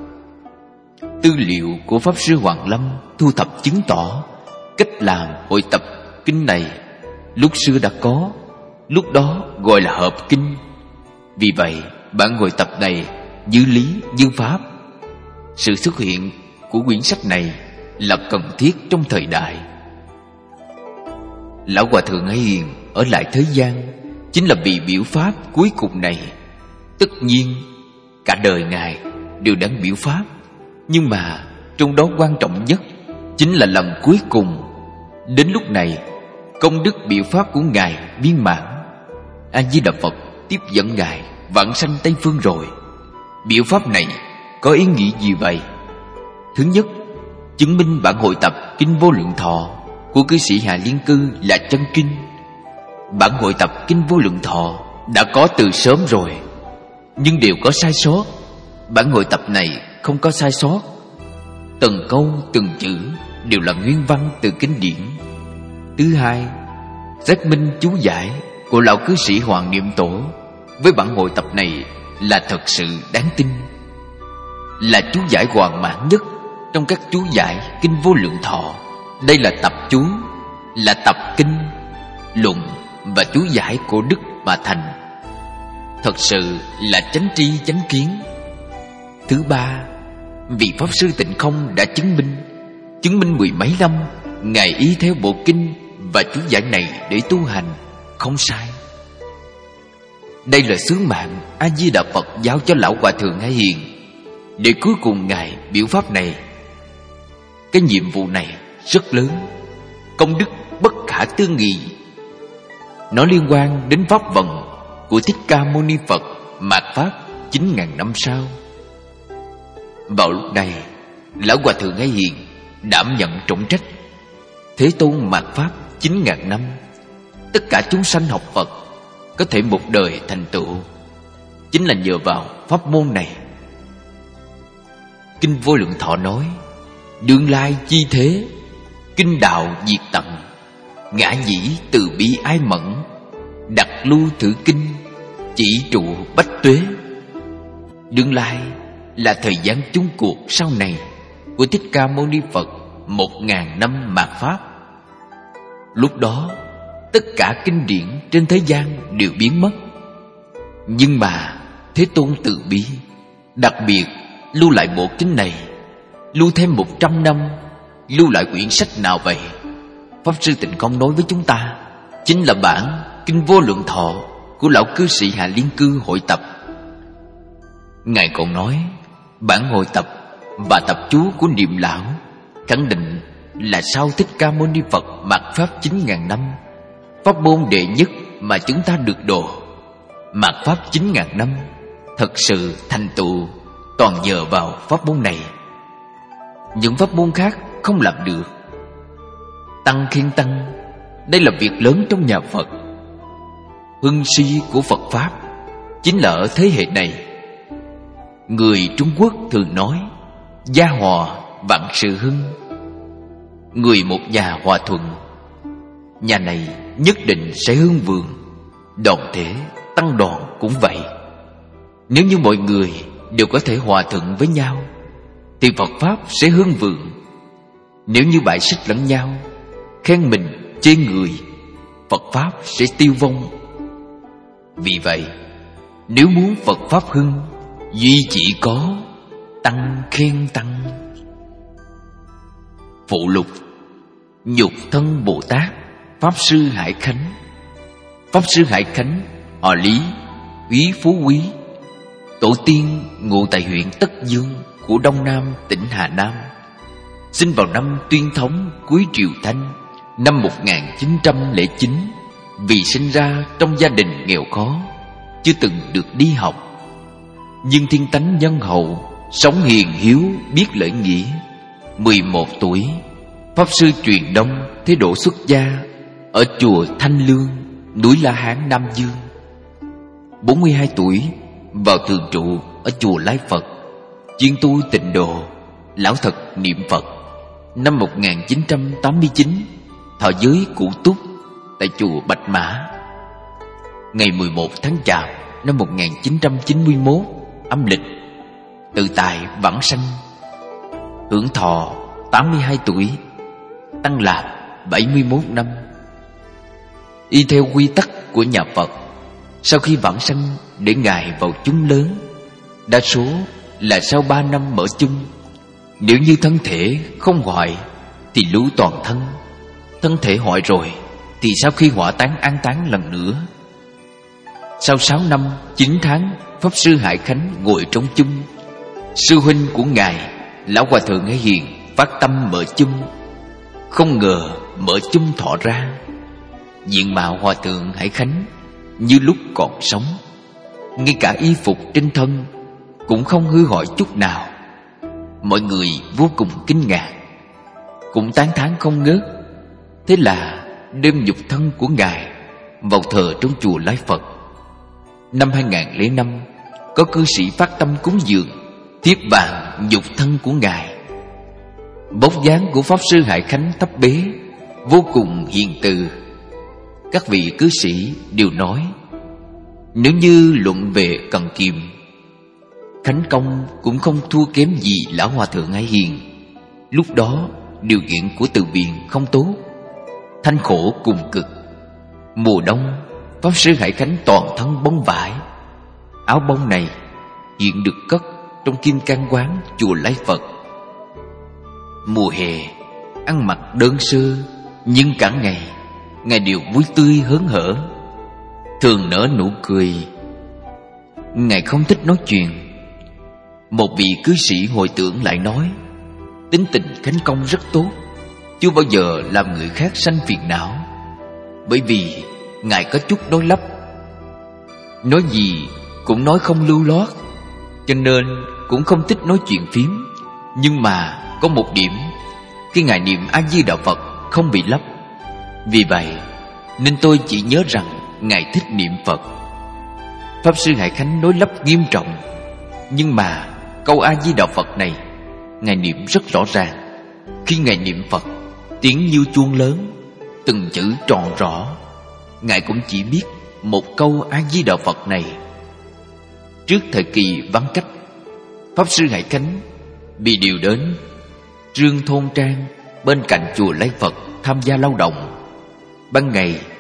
S1: Tư liệu của Pháp Sư Hoàng Lâm thu thập chứng tỏ cách làm hội tập kinh này lúc xưa đã có, lúc đó gọi là hợp kinh. Vì vậy bản hội tập này như lý như pháp. Sự xuất hiện của quyển sách này là cần thiết trong thời đại. Lão hòa thượng Ái Hiền ở lại thế gian chính là vì biểu pháp cuối cùng này. Tất nhiên cả đời ngài đều đang biểu pháp, nhưng mà trong đó quan trọng nhất chính là lần cuối cùng. Đến lúc này công đức biểu pháp của ngài viên mãn. A Di Đà Phật tiếp dẫn ngài vãng sanh Tây Phương rồi. Biểu pháp này có ý nghĩa gì vậy? Thứ nhất, chứng minh bản hội tập Kinh Vô Lượng Thọ của cư sĩ Hạ Liên Cư là chân kinh. Bản hội tập Kinh Vô Lượng Thọ đã có từ sớm rồi, nhưng đều có sai sót. Bản hội tập này không có sai sót, từng câu từng chữ đều là nguyên văn từ kinh điển. Thứ hai, xác minh chú giải của lão cư sĩ Hoàng Niệm Tổ với bản hội tập này là thật sự đáng tin, là chú giải hoàn mãn nhất trong các chú giải Kinh Vô Lượng Thọ. Đây là tập chú, là tập kinh, luận và chú giải của Đức mà thành. Thật sự là chánh tri chánh kiến. Thứ ba, vị Pháp Sư Tịnh Không đã chứng minh 10 mấy năm ngài y theo bộ kinh và chú giải này để tu hành, không sai. Đây là sứ mạng A Di Đà Phật giao cho lão hòa thượng Ái Hiền để cuối cùng ngài biểu pháp này. Cái nhiệm vụ này rất lớn, công đức bất khả tư nghị. Nó liên quan đến pháp vận của Thích Ca Mâu Ni Phật mạt pháp 9.000 năm sau. Vào lúc này, lão hòa thượng Ái Hiền đảm nhận trọng trách. Thế Tôn mạt pháp 9.000 năm, tất cả chúng sanh học Phật có thể một đời thành tựu chính là nhờ vào pháp môn này. Kinh Vô Lượng Thọ nói: đương lai chi thế, kinh đạo diệt tận, ngã nhĩ từ bi ai mẫn, đặt lưu thử kinh, chỉ trụ bách tuế. Đương lai là thời gian chung cuộc sau này của Thích Ca Mâu Ni Phật 1.000 năm mạt pháp. Lúc đó tất cả kinh điển trên thế gian đều biến mất. Nhưng mà Thế Tôn từ bi, đặc biệt lưu lại bộ kinh này. Lưu thêm 100 năm. Lưu lại quyển sách nào vậy? Pháp Sư Tịnh Không nói với chúng ta, chính là bản Kinh Vô Lượng Thọ của lão cư sĩ Hạ Liên Cư hội tập. Ngài còn nói, bản hội tập và tập chú của Niệm Lão khẳng định là sau Thích Ca Mâu Ni Phật mạt pháp 9.000 năm, pháp môn đệ nhất mà chúng ta được độ. Mạt pháp 9.000 năm thật sự thành tựu toàn nhờ vào pháp môn này. Những pháp môn khác không làm được. Tăng khen tăng, đây là việc lớn trong nhà Phật. Hưng suy của Phật Pháp chính là ở thế hệ này. Người Trung Quốc thường nói gia hòa vạn sự hưng. Người một nhà hòa thuận, nhà này nhất định sẽ hưng vượng. Đoàn thể tăng đoàn cũng vậy. Nếu như mọi người đều có thể hòa thuận với nhau thì Phật Pháp sẽ hưng vượng. Nếu như bại xích lẫn nhau, khen mình chê người, Phật Pháp sẽ tiêu vong. Vì vậy, nếu muốn Phật Pháp hưng, duy chỉ có tăng khen tăng. Phụ lục: Nhục Thân Bồ Tát Pháp Sư Hải Khánh. Pháp Sư Hải Khánh họ Lý, úy Phú Quý, tổ tiên ngụ tại huyện Tất Dương của Đông Nam tỉnh Hà Nam. Sinh vào năm Tuyên Thống cuối Triều Thanh năm 1909. Vì sinh ra trong gia đình nghèo khó, chưa từng được đi học, nhưng thiên tánh nhân hậu, sống hiền hiếu, biết lễ nghĩa. 11 tuổi, Pháp Sư truyền Đông thế độ xuất gia ở chùa Thanh Lương, núi La Hán, Nam Dương. 42 tuổi, vào thường trụ ở chùa Lai Phật, chuyên tu tịnh độ, lão thật niệm Phật. Năm 1989, thọ giới cụ túc tại chùa Bạch Mã. Ngày 11 tháng Chạp năm 1991 âm lịch, tự tại vãng sanh, hưởng thọ 82 tuổi, tăng lạp 71 năm. Y theo quy tắc của nhà Phật, sau khi vãng sanh để Ngài vào chúng lớn, đa số là sau 3 năm mở chung. Nếu như thân thể không hoại thì lưu toàn thân. Thân thể hoại rồi thì sau khi hỏa táng an táng lần nữa. Sau 6 năm 9 tháng, Pháp Sư Hải Khánh ngồi trong chung. Sư huynh của Ngài, Lão Hòa Thượng Hải Hiền, phát tâm mở chung. Không ngờ mở chung thọ ra, diện mạo Hòa Thượng Hải Khánh như lúc còn sống. Ngay cả y phục trên thân cũng không hư hoại chút nào. Mọi người vô cùng kinh ngạc, cũng tán thán không ngớt. Thế là đem nhục thân của Ngài vào thờ trong chùa Lai Phật. Năm 2005, có cư sĩ phát tâm cúng dường thiếp vàng nhục thân của Ngài. Bóng dáng của Pháp Sư Hải Khánh thấp bé, vô cùng hiền từ. Các vị cư sĩ đều nói, nếu như luận về cần kiệm, Khánh công cũng không thua kém gì Lão Hòa Thượng Hải Hiền. Lúc đó điều kiện của từ viện không tốt, thanh khổ cùng cực. Mùa đông, Pháp Sư Hải Khánh toàn thân bông vải. Áo bông này hiện được cất trong Kim Cang Quán chùa Lai Phật. Mùa hè, ăn mặc đơn sơ, nhưng cả ngày Ngài đều vui tươi hớn hở, thường nở nụ cười. Ngài không thích nói chuyện. Một vị cư sĩ hội tưởng lại nói, tính tình Khánh công rất tốt, chưa bao giờ làm người khác sanh phiền não. Bởi vì Ngài có chút nói lắp, nói gì cũng nói không lưu loát, cho nên cũng không thích nói chuyện phím. Nhưng mà có một điểm, khi Ngài niệm A Di Đà Phật không bị lắp. Vì vậy nên tôi chỉ nhớ rằng Ngài thích niệm Phật. Pháp Sư Hải Khánh nói lắp nghiêm trọng, nhưng mà câu A Di Đà Phật này Ngài niệm rất rõ ràng. Khi Ngài niệm Phật, tiếng như chuông lớn, từng chữ tròn rõ. Ngài cũng chỉ biết một câu A Di Đà Phật này. Trước thời kỳ vắng cách, Pháp Sư Hải Khánh bị điều đến Trương Thôn Trang bên cạnh chùa Lai Phật tham gia lao động. Ban ngày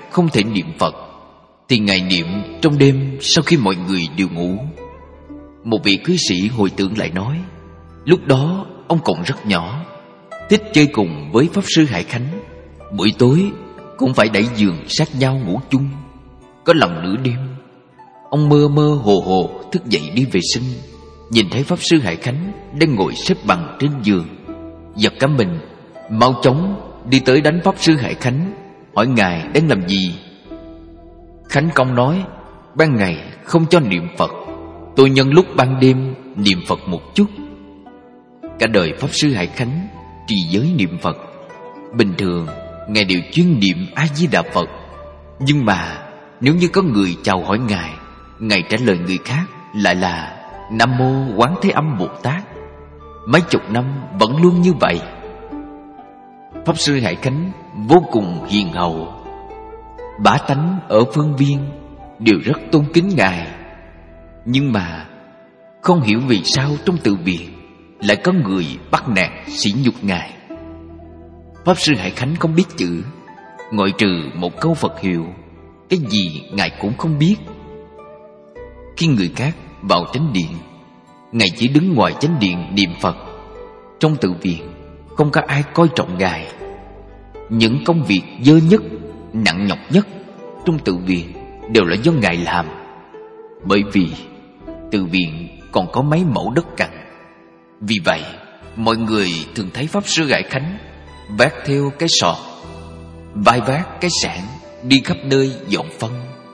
S1: không thể niệm Phật thì Ngài niệm trong đêm sau khi mọi người đều ngủ. Một vị cư sĩ hồi tưởng lại nói, lúc đó ông còn rất nhỏ, thích chơi cùng với Pháp Sư Hải Khánh. Buổi tối cũng phải đẩy giường sát nhau ngủ chung. Có lần nửa đêm, ông mơ mơ hồ hồ thức dậy đi vệ sinh, nhìn thấy Pháp Sư Hải Khánh đang ngồi xếp bằng trên giường. Giật cả mình, mau chóng đi tới đánh Pháp Sư Hải Khánh, hỏi Ngài đang làm gì. Khánh Công nói, ban ngày không cho niệm Phật, tôi nhân lúc ban đêm niệm Phật một chút. Cả đời Pháp Sư Hải Khánh trì giới niệm Phật. Bình thường Ngài đều chuyên niệm A Di Đà Phật, nhưng mà nếu như có người chào hỏi Ngài, Ngài trả lời người khác lại là Nam Mô Quán Thế Âm Bồ Tát. Mấy chục năm vẫn luôn như vậy. Pháp Sư Hải Khánh vô cùng hiền hậu. Bá tánh ở phương viên đều rất tôn kính Ngài. Nhưng mà không hiểu vì sao trong từ viện lại có người bắt nạt sỉ nhục Ngài. Pháp Sư Hải Khánh không biết chữ, ngoại trừ một câu Phật hiệu, cái gì Ngài cũng không biết. Khi người khác vào chánh điện, Ngài chỉ đứng ngoài chánh điện niệm Phật. Trong tự viện không có ai coi trọng Ngài. Những công việc dơ nhất, nặng nhọc nhất trong tự viện đều là do Ngài làm. Bởi vì tự viện còn có mấy mẫu đất cằn. Vì vậy mọi người thường thấy Pháp Sư Hải Khánh vác theo cái sọt, vai vác cái xẻng, đi khắp nơi dọn phân.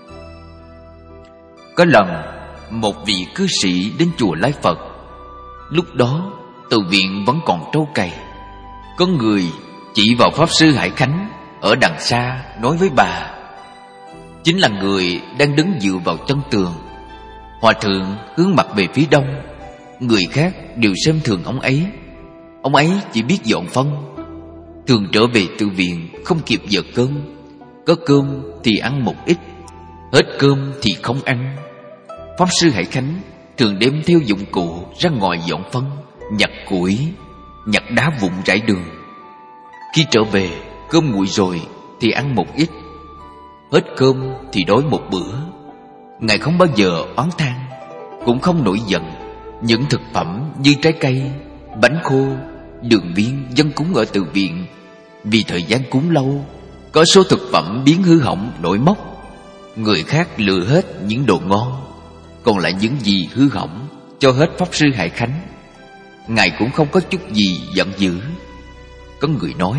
S1: Có lần một vị cư sĩ đến chùa Lai Phật. Lúc đó tự viện vẫn còn trâu cày. Có người chỉ vào Pháp Sư Hải Khánh ở đằng xa nói với bà, chính là người đang đứng dựa vào chân tường. Hòa thượng hướng mặt về phía đông, người khác đều xem thường ông ấy. Ông ấy chỉ biết dọn phân. Thường trở về tự viện không kịp giờ cơm. Có cơm thì ăn một ít, hết cơm thì không ăn. Pháp Sư Hải Khánh thường đem theo dụng cụ ra ngoài dọn phân, nhặt củi, nhặt đá vụn rải đường. Khi trở về, cơm nguội rồi thì ăn một ít, hết cơm thì đói một bữa. Ngài không bao giờ oán than, cũng không nổi giận. Những thực phẩm như trái cây, bánh khô, đường viên dâng cúng ở tự viện, vì thời gian cúng lâu, có số thực phẩm biến hư hỏng nổi mốc. Người khác lựa hết những đồ ngon, còn lại những gì hư hỏng cho hết Pháp Sư Hải Khánh. Ngài cũng không có chút gì giận dữ. Có người nói,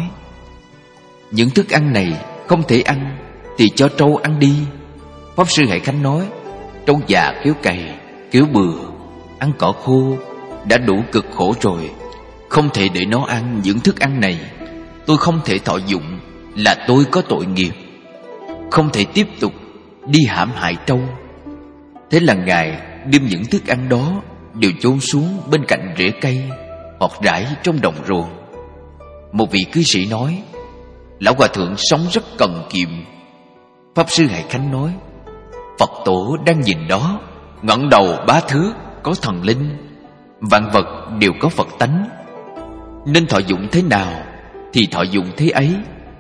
S1: những thức ăn này không thể ăn thì cho trâu ăn đi. Pháp Sư Hải Khánh nói, trâu già kéo cày, kéo bừa, ăn cỏ khô đã đủ cực khổ rồi, không thể để nó ăn những thức ăn này. Tôi không thể thọ dụng, là tôi có tội nghiệp, không thể tiếp tục đi hãm hại trâu. Thế là Ngài đem những thức ăn đó đều chôn xuống bên cạnh rễ cây hoặc rải trong đồng ruộng. Một vị cư sĩ nói, lão hòa thượng sống rất cần kiệm. Pháp Sư Hải Khánh nói, Phật tổ đang nhìn đó, ngẩng đầu bá thước, có thần linh. Vạn vật đều có Phật tánh, nên thọ dụng thế nào thì thọ dụng thế ấy.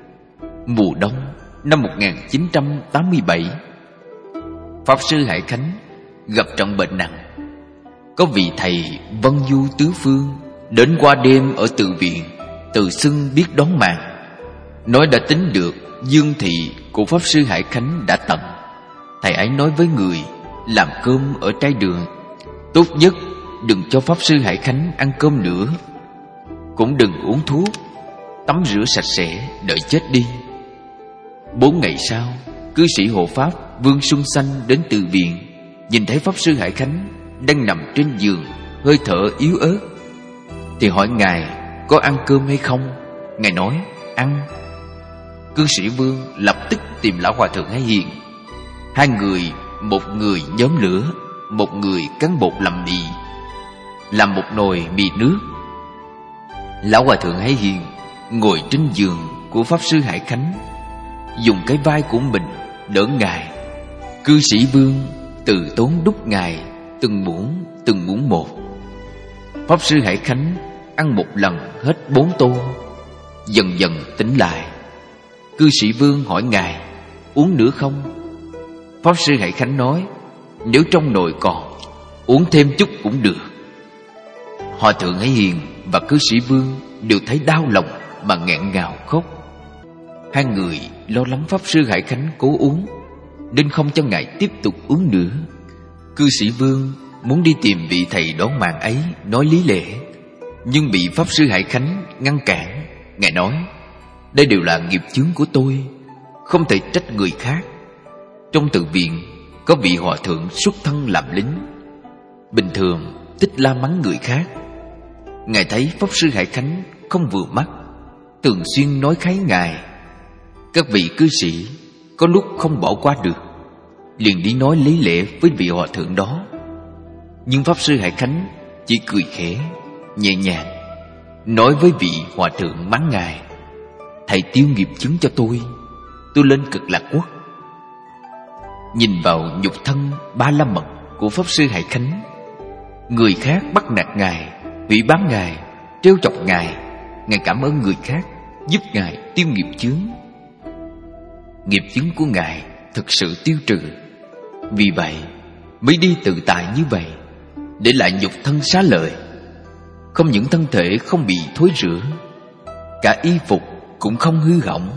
S1: Mùa đông năm 1987, Pháp Sư Hải Khánh gặp trận bệnh nặng. Có vị thầy vân du tứ phương đến qua đêm ở tự viện, tự xưng biết đón màng, nói đã tính được dương thị của Pháp Sư Hải Khánh đã tận. Thầy ấy nói với người làm cơm ở trái đường, tốt nhất đừng cho Pháp Sư Hải Khánh ăn cơm nữa, cũng đừng uống thuốc, tắm rửa sạch sẽ đợi chết đi. 4 ngày sau, cư sĩ hộ pháp Vương Xuân Xanh đến từ viện, nhìn thấy Pháp Sư Hải Khánh đang nằm trên giường, hơi thở yếu ớt, thì hỏi Ngài có ăn cơm hay không. Ngài nói ăn. Cư sĩ Vương lập tức tìm lão hòa thượng Hải Hiền. Hai người, một người nhóm lửa, một người cán bột làm mì, làm một nồi mì nước. Lão hòa thượng Hải Hiền ngồi trên giường của Pháp Sư Hải Khánh, dùng cái vai của mình đỡ Ngài. Cư sĩ Vương từ tốn đút Ngài từng muỗng một. Pháp Sư Hải Khánh ăn một lần hết 4 tô, dần dần tỉnh lại. Cư sĩ Vương hỏi Ngài, uống nữa không? Pháp sư Hải Khánh nói, nếu trong nồi còn, uống thêm chút cũng được. Hòa thượng Hải Hiền và cư sĩ Vương đều thấy đau lòng mà nghẹn ngào khóc. Hai người lo lắng Pháp sư Hải Khánh cố uống, nên không cho ngài tiếp tục uống nữa. Cư sĩ Vương muốn đi tìm vị thầy đón màn ấy nói lý lẽ, nhưng bị Pháp sư Hải Khánh ngăn cản. Ngài nói, đây đều là nghiệp chướng của tôi, không thể trách người khác. Trong tự viện có vị hòa thượng xuất thân làm lính, bình thường thích la mắng người khác. Ngài thấy Pháp sư Hải Khánh không vừa mắt, thường xuyên nói kháy ngài. Các vị cư sĩ có lúc không bỏ qua được, liền đi nói lý lẽ với vị hòa thượng đó. Nhưng Pháp sư Hải Khánh chỉ cười khẽ, nhẹ nhàng nói với vị hòa thượng mắng ngài, thầy tiêu nghiệp chứng cho tôi lên Cực Lạc Quốc. Nhìn vào nhục thân ba la mật của Pháp sư Hải Khánh, người khác bắt nạt ngài, hủy báng ngài, trêu chọc ngài, ngài cảm ơn người khác giúp ngài tiêu nghiệp chướng. Nghiệp chướng của ngài thực sự tiêu trừ, vì vậy mới đi tự tại như vậy, để lại nhục thân xá lợi. Không những thân thể không bị thối rữa, cả y phục cũng không hư hỏng.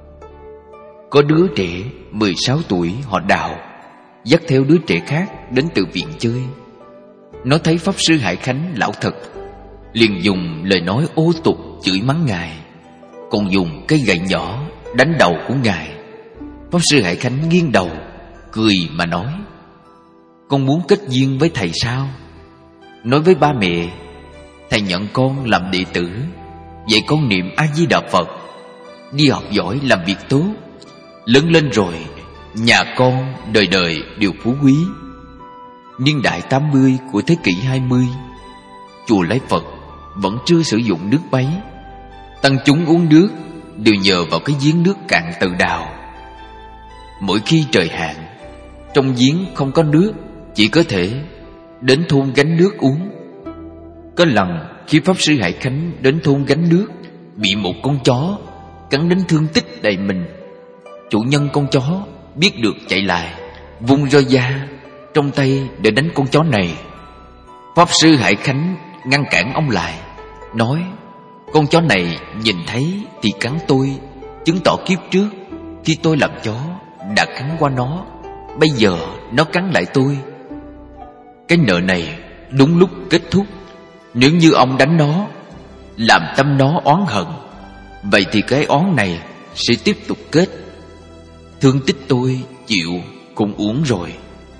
S1: Có đứa trẻ 16 tuổi họ Đào dắt theo đứa trẻ khác đến từ viện chơi. Nó thấy Pháp sư Hải Khánh lão thật, liền dùng lời nói ô tục chửi mắng ngài, còn dùng cây gậy nhỏ đánh đầu của ngài. Pháp sư Hải Khánh nghiêng đầu cười mà nói, con muốn kết duyên với thầy sao? Nói với ba mẹ, thầy nhận con làm đệ tử, dạy con niệm A Di Đà Phật, đi học giỏi làm việc tốt, lớn lên rồi nhà con đời đời đều phú quý. Niên đại 80 của thế kỷ 20, chùa Lễ Phật vẫn chưa sử dụng nước máy. Tăng chúng uống nước đều nhờ vào cái giếng nước cạn từ đào. Mỗi khi trời hạn, trong giếng không có nước, chỉ có thể đến thôn gánh nước uống. Có lần khi Pháp sư Hải Khánh đến thôn gánh nước, bị một con chó cắn đến thương tích đầy mình. Chủ nhân con chó biết được chạy lại, vung roi da trong tay để đánh con chó này. Pháp sư Hải Khánh ngăn cản ông lại, nói, con chó này nhìn thấy thì cắn tôi, chứng tỏ kiếp trước khi tôi làm chó đã cắn qua nó, bây giờ nó cắn lại tôi. Cái nợ này đúng lúc kết thúc. Nếu như ông đánh nó, làm tâm nó oán hận, vậy thì cái oán này sẽ tiếp tục kết. Thương tích tôi chịu cũng uổng rồi.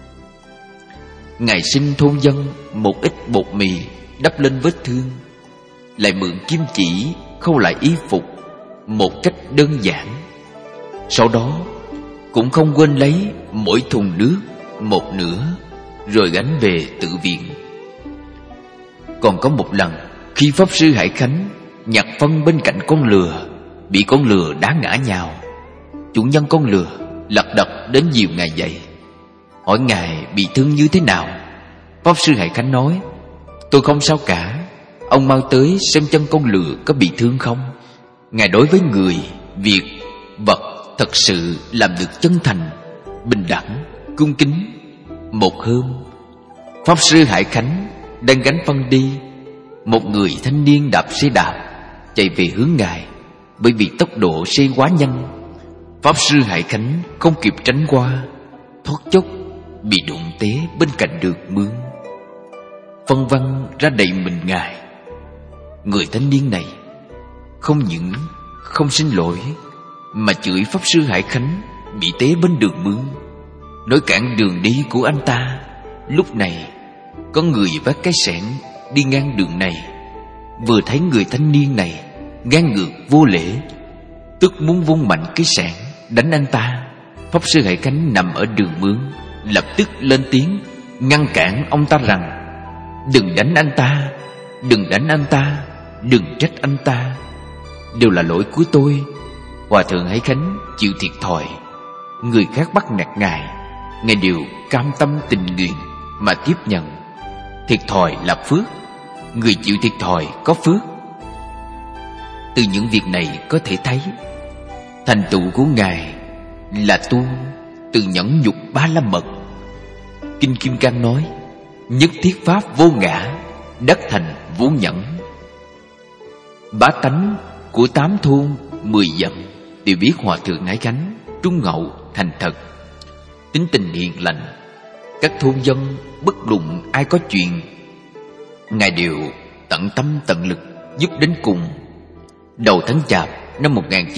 S1: Ngài xin thôn dân một ít bột mì đắp lên vết thương, lại mượn kim chỉ khâu lại y phục một cách đơn giản. Sau đó cũng không quên lấy mỗi thùng nước một nửa, rồi gánh về tự viện. Còn có một lần, khi Pháp sư Hải Khánh nhặt phân bên cạnh con lừa, bị con lừa đá ngã nhào. Chủ nhân con lừa lật đật đến dìu ngài dậy, hỏi ngài bị thương như thế nào. Pháp sư Hải Khánh nói, tôi không sao cả, ông mau tới xem chân con lừa có bị thương không. Ngài đối với người, việc, vật thật sự làm được chân thành, bình đẳng, cung kính. Một hôm, Pháp sư Hải Khánh đang gánh phân đi, một người thanh niên đạp xe đạp chạy về hướng ngài. Bởi vì tốc độ xe quá nhanh, Pháp sư Hải Khánh không kịp tránh qua, thoát chốc bị đụng té bên cạnh đường mương, phân văng ra đầy mình ngài. Người thanh niên này không những không xin lỗi, mà chửi Pháp sư Hải Khánh bị té bên đường mương, nói cản đường đi của anh ta. Lúc này có người vác cái xẻng đi ngang đường này, vừa thấy người thanh niên này ngang ngược vô lễ, tức muốn vung mạnh cái xẻng đánh anh ta. Pháp sư Hải Khánh nằm ở đường mương, lập tức lên tiếng ngăn cản ông ta rằng, đừng đánh anh ta, đừng đánh anh ta, đừng trách anh ta, đều là lỗi của tôi. Hòa thượng Hải Khánh chịu thiệt thòi, người khác bắt nạt ngài đều cam tâm tình nguyện mà tiếp nhận. Thiệt thòi là phước, người chịu thiệt thòi có phước. Từ những việc này có thể thấy, thành tựu của ngài là tu từ nhẫn nhục ba la mật. Kinh Kim Cang nói: nhất thiết pháp vô ngã, đắc thành vô nhẫn. Bá tánh của 8 thôn 10 dặm đều biết Hòa Thượng Ái Khánh trung hậu thành thật, tính tình hiền lành. Các thôn dân bất luận ai có chuyện, Ngài đều tận tâm tận lực giúp đến cùng. Đầu tháng Chạp năm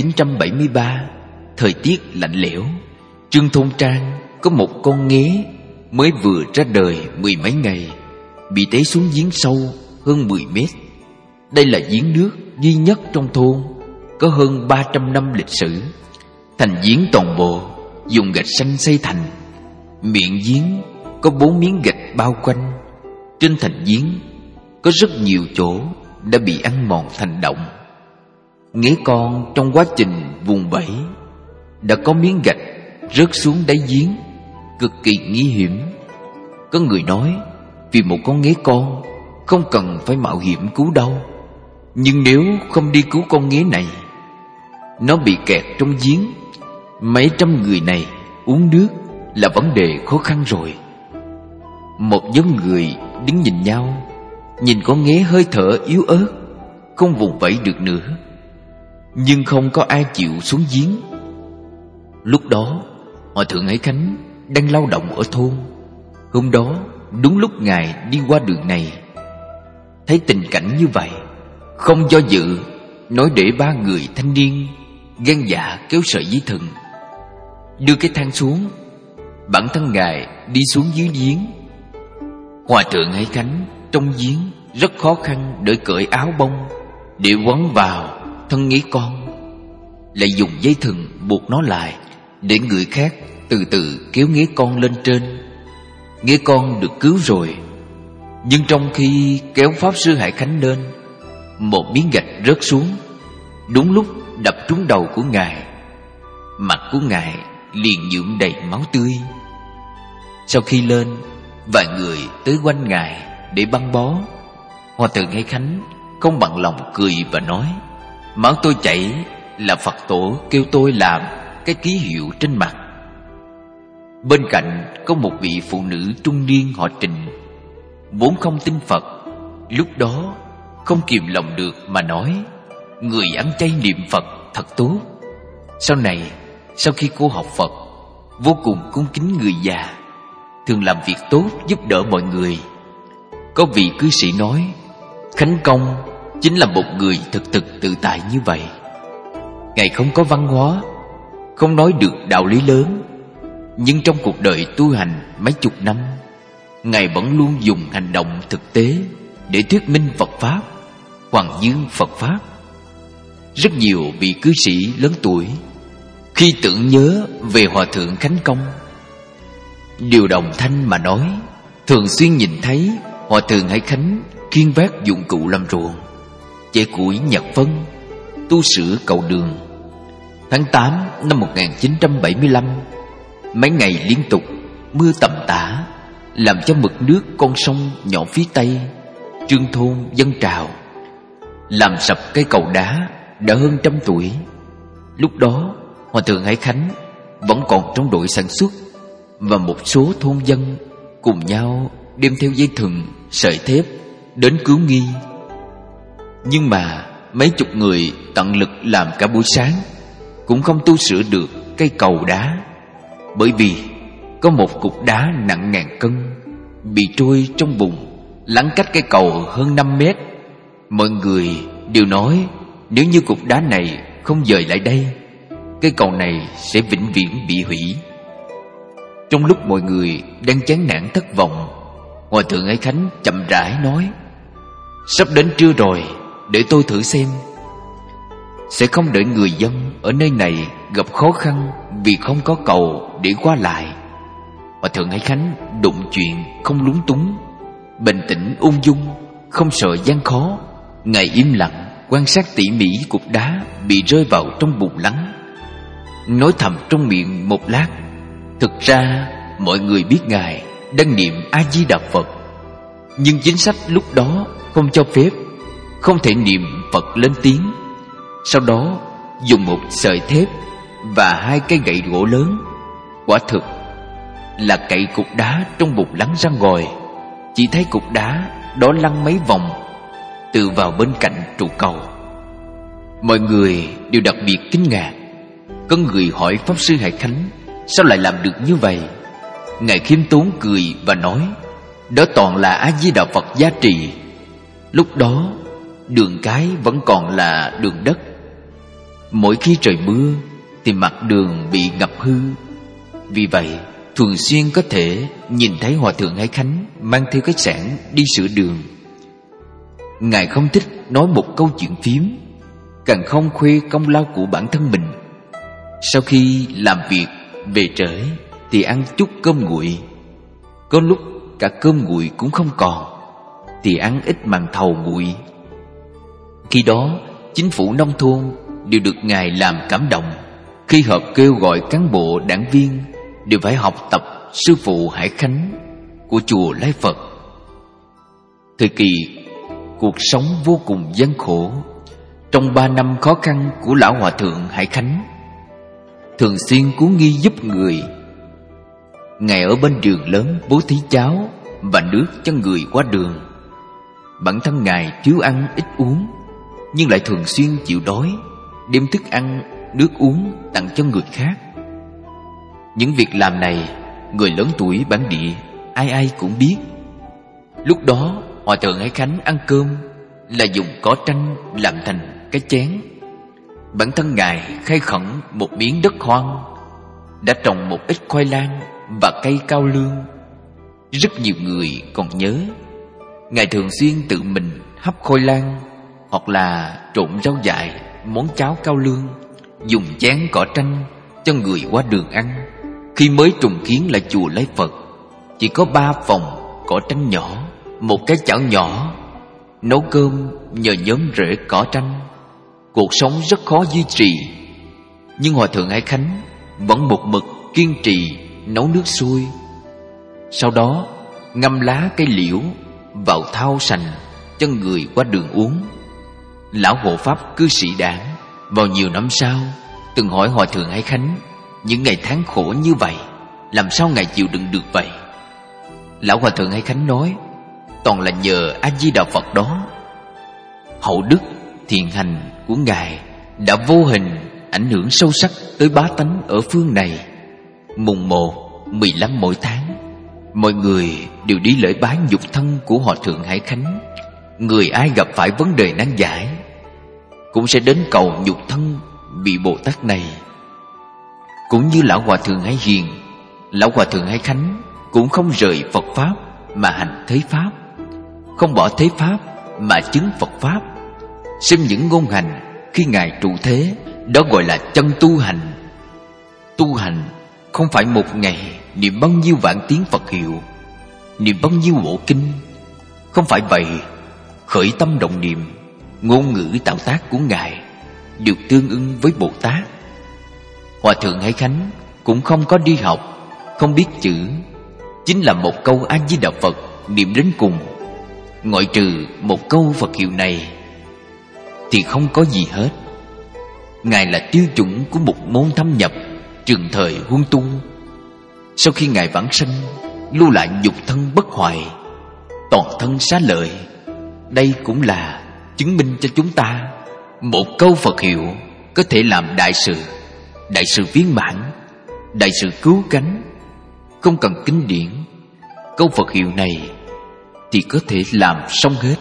S1: 1973, thời tiết lạnh lẽo, Trương Thôn Trang có một con nghé mới vừa ra đời 10 mấy ngày, bị té xuống giếng sâu hơn 10 mét. Đây là giếng nước duy nhất trong thôn, có hơn 300 năm lịch sử. Thành giếng toàn bộ dùng gạch xanh xây thành. Miệng giếng có 4 miếng gạch bao quanh. Trên thành giếng có rất nhiều chỗ đã bị ăn mòn thành động. Nghé con trong quá trình vùng vẫy đã có miếng gạch rớt xuống đáy giếng, cực kỳ nguy hiểm. Có người nói vì một con nghé con không cần phải mạo hiểm cứu đâu, nhưng nếu không đi cứu con nghé này, nó bị kẹt trong giếng, mấy trăm người này uống nước là vấn đề khó khăn rồi. Một nhóm người đứng nhìn nhau, nhìn con nghé hơi thở yếu ớt, không vùng vẫy được nữa, nhưng không có ai chịu xuống giếng. Lúc đó Hòa Thượng Ái Khánh đang lao động ở thôn. Hôm đó đúng lúc Ngài đi qua đường này, thấy tình cảnh như vậy, không do dự nói để 3 người thanh niên gan dạ kéo sợi dây thừng, đưa cái thang xuống. Bản thân Ngài đi xuống dưới giếng. Hòa Thượng Ái Khánh trong giếng rất khó khăn để cởi áo bông để quấn vào thân nghé con, lại dùng dây thừng buộc nó lại để người khác từ từ kéo nghé con lên trên. Nghé con được cứu rồi, nhưng trong khi kéo Pháp Sư Hải Khánh lên, một miếng gạch rớt xuống, đúng lúc đập trúng đầu của Ngài. Mặt của Ngài liền nhuộm đầy máu tươi. Sau khi lên, vài người tới quanh Ngài để băng bó. Hòa Thượng Ái Khánh không bằng lòng cười và nói: máu tôi chảy là Phật tổ kêu tôi làm cái ký hiệu trên mặt. Bên cạnh có một vị phụ nữ trung niên họ Trình, vốn không tin Phật, lúc đó không kìm lòng được mà nói: người ăn chay niệm Phật thật tốt. Sau này, sau khi cô học Phật, vô cùng cung kính người già, thường làm việc tốt giúp đỡ mọi người. Có vị cư sĩ nói Khánh Công chính là một người thực tự tại như vậy. Ngài không có văn hóa, không nói được đạo lý lớn, nhưng trong cuộc đời tu hành mấy chục năm, Ngài vẫn luôn dùng hành động thực tế để thuyết minh Phật Pháp, hoàng dương Phật Pháp. Rất nhiều vị cư sĩ lớn tuổi khi tưởng nhớ về Hòa Thượng Khánh Công, đều đồng thanh mà nói thường xuyên nhìn thấy Hòa Thượng Hải Khánh khiêng vác dụng cụ làm ruộng, chẻ củi nhặt phân, tu sửa cầu đường. Tháng 8 năm 1975, mấy ngày liên tục mưa tầm tã làm cho mực nước con sông nhỏ phía tây Trương Thôn dâng trào, làm sập cây cầu đá đã hơn 100 tuổi. Lúc đó Hòa Thượng Hải Khánh vẫn còn trong đội sản xuất, và một số thôn dân cùng nhau đem theo dây thừng, sợi thép đến cứu nghi. Nhưng mà mấy chục người tận lực làm cả buổi sáng cũng không tu sửa được cây cầu đá, bởi vì có một cục đá nặng ngàn cân bị trôi trong bùn, lắng cách cây cầu hơn 5 mét. Mọi người đều nói nếu như cục đá này không dời lại đây, cây cầu này sẽ vĩnh viễn bị hủy. Trong lúc mọi người đang chán nản thất vọng, Hòa Thượng Ái Khánh chậm rãi nói: sắp đến trưa rồi, để tôi thử xem. Sẽ không để người dân ở nơi này gặp khó khăn vì không có cầu để qua lại. Hòa Thượng Ái Khánh đụng chuyện không lúng túng, bình tĩnh ung dung, không sợ gian khó. Ngài im lặng quan sát tỉ mỉ cục đá bị rơi vào trong bùn lắng, nói thầm trong miệng một lát. Thực ra mọi người biết Ngài đang niệm A Di Đà Phật, nhưng chính sách lúc đó không cho phép, không thể niệm Phật lên tiếng. Sau đó dùng một sợi thép và 2 cây gậy gỗ lớn. Quả thực là cậy cục đá trong bùn lắng ra ngồi. Chỉ thấy cục đá đó lăn mấy vòng từ vào bên cạnh trụ cầu. Mọi người đều đặc biệt kinh ngạc. Có người hỏi Pháp Sư Hải Khánh sao lại làm được như vậy. Ngài khiêm tốn cười và nói, đó toàn là A Di Đà Phật gia trì. Lúc đó đường cái vẫn còn là đường đất. Mỗi khi trời mưa thì mặt đường bị ngập hư. Vì vậy thường xuyên có thể nhìn thấy Hòa Thượng Hải Khánh mang theo cái xẻng đi sửa đường. Ngài không thích nói một câu chuyện phiếm, càng không khoe công lao của bản thân mình. Sau khi làm việc về trễ thì ăn chút cơm nguội. Có lúc cả cơm nguội cũng không còn thì ăn ít màn thầu nguội. Khi đó chính phủ nông thôn đều được Ngài làm cảm động. Khi họp kêu gọi cán bộ đảng viên đều phải học tập sư phụ Hải Khánh của chùa Lai Phật. Thời kỳ cuộc sống vô cùng gian khổ, trong 3 năm khó khăn của lão Hòa Thượng Hải Khánh, thường xuyên cúng nghi giúp người. Ngài ở bên đường lớn bố thí cháo và nước cho người qua đường. Bản thân Ngài thiếu ăn ít uống, nhưng lại thường xuyên chịu đói, đem thức ăn, nước uống tặng cho người khác. Những việc làm này người lớn tuổi bản địa ai ai cũng biết. Lúc đó Hòa Thượng Hải Khánh ăn cơm là dùng cỏ tranh làm thành cái chén. Bản thân Ngài khai khẩn một miếng đất hoang, đã trồng một ít khoai lang và cây cao lương. Rất nhiều người còn nhớ Ngài thường xuyên tự mình hấp khoai lang hoặc là trộn rau dại, món cháo cao lương, dùng chén cỏ tranh cho người qua đường ăn. Khi mới trùng kiến lại chùa Lai Phật, chỉ có 3 phòng cỏ tranh nhỏ, một cái chảo nhỏ. Nấu cơm nhờ nhóm rễ cỏ tranh, cuộc sống rất khó duy trì. Nhưng Hòa Thượng Hải Khánh vẫn một mực kiên trì nấu nước sôi, sau đó ngâm lá cây liễu vào thau sành cho người qua đường uống. Lão hộ pháp cư sĩ Đản vào nhiều năm sau từng hỏi Hòa Thượng Hải Khánh, những ngày tháng khổ như vậy làm sao Ngài chịu đựng được vậy? Lão Hòa Thượng Hải Khánh nói, toàn là nhờ A Di Đà Phật đó. Hậu đức thiện hành của Ngài đã vô hình ảnh hưởng sâu sắc tới bá tánh ở phương này. Mùng 1, 15 mỗi tháng, mọi người đều đi lễ bái nhục thân của Hòa Thượng Hải Khánh. Người ai gặp phải vấn đề nan giải cũng sẽ đến cầu nhục thân vị Bồ Tát này. Cũng như lão Hòa Thượng Hải Hiền, lão Hòa Thượng Hải Khánh cũng không rời Phật Pháp mà hành thế Pháp, không bỏ thế Pháp mà chứng Phật Pháp. Xem những ngôn hành khi Ngài trụ thế, đó gọi là chân tu hành. Tu hành không phải một ngày niệm bao nhiêu vạn tiếng Phật hiệu, niệm bao nhiêu bộ kinh. Không phải vậy. Khởi tâm động niệm, ngôn ngữ tạo tác của Ngài đều tương ưng với Bồ Tát. Hòa Thượng Hải Khánh cũng không có đi học, không biết chữ, chính là một câu A Di Đà Phật niệm đến cùng. Ngoại trừ một câu Phật hiệu này thì không có gì hết. Ngài là tiêu chuẩn của một môn thâm nhập trường thời huân tu. Sau khi Ngài vãng sanh, lưu lại nhục thân bất hoại, toàn thân xá lợi. Đây cũng là chứng minh cho chúng ta một câu Phật hiệu có thể làm đại sự viên mãn, đại sự cứu cánh. Không cần kinh điển, câu Phật hiệu này thì có thể làm xong hết.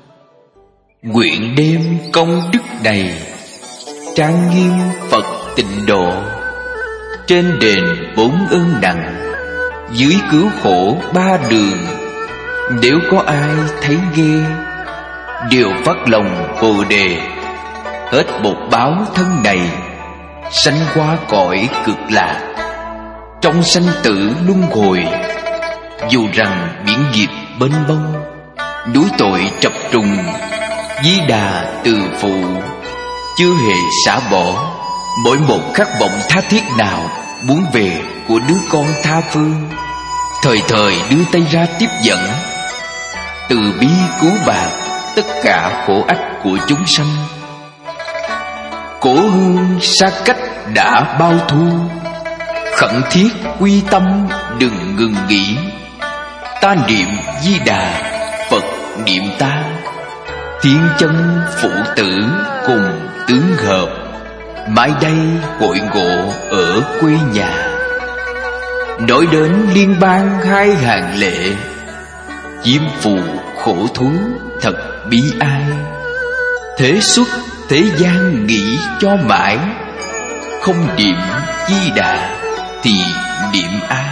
S1: Nguyện đem công đức này trang nghiêm Phật tịnh độ, trên đền 4 ơn nặng, dưới cứu khổ 3 đường. Nếu có ai thấy ghê, đều phát lòng Bồ Đề, hết bột báo thân này, sanh qua cõi cực lạc. Trong sanh tử luân hồi, dù rằng biển nghiệp bên bông, núi tội trập trùng, Di Đà từ phụ, chưa hề xả bỏ mỗi một khát vọng tha thiết nào muốn về của đứa con tha phương. Thời thời đưa tay ra tiếp dẫn, từ bi cứu bạc tất cả khổ ách của chúng sanh. Cổ hương xa cách đã bao thu. Khẩn thiết quy tâm đừng ngừng nghỉ. Ta niệm Di Đà, Phật niệm ta. Thiên chân phụ tử cùng tướng hợp. Mai đây hội ngộ ở quê nhà. Nói đến liên bang hai hàng lệ. Diêm phù khổ thú thật bi ai. Thế xuất thế gian nghĩ cho mãi. Không niệm Di Đà thì niệm ai?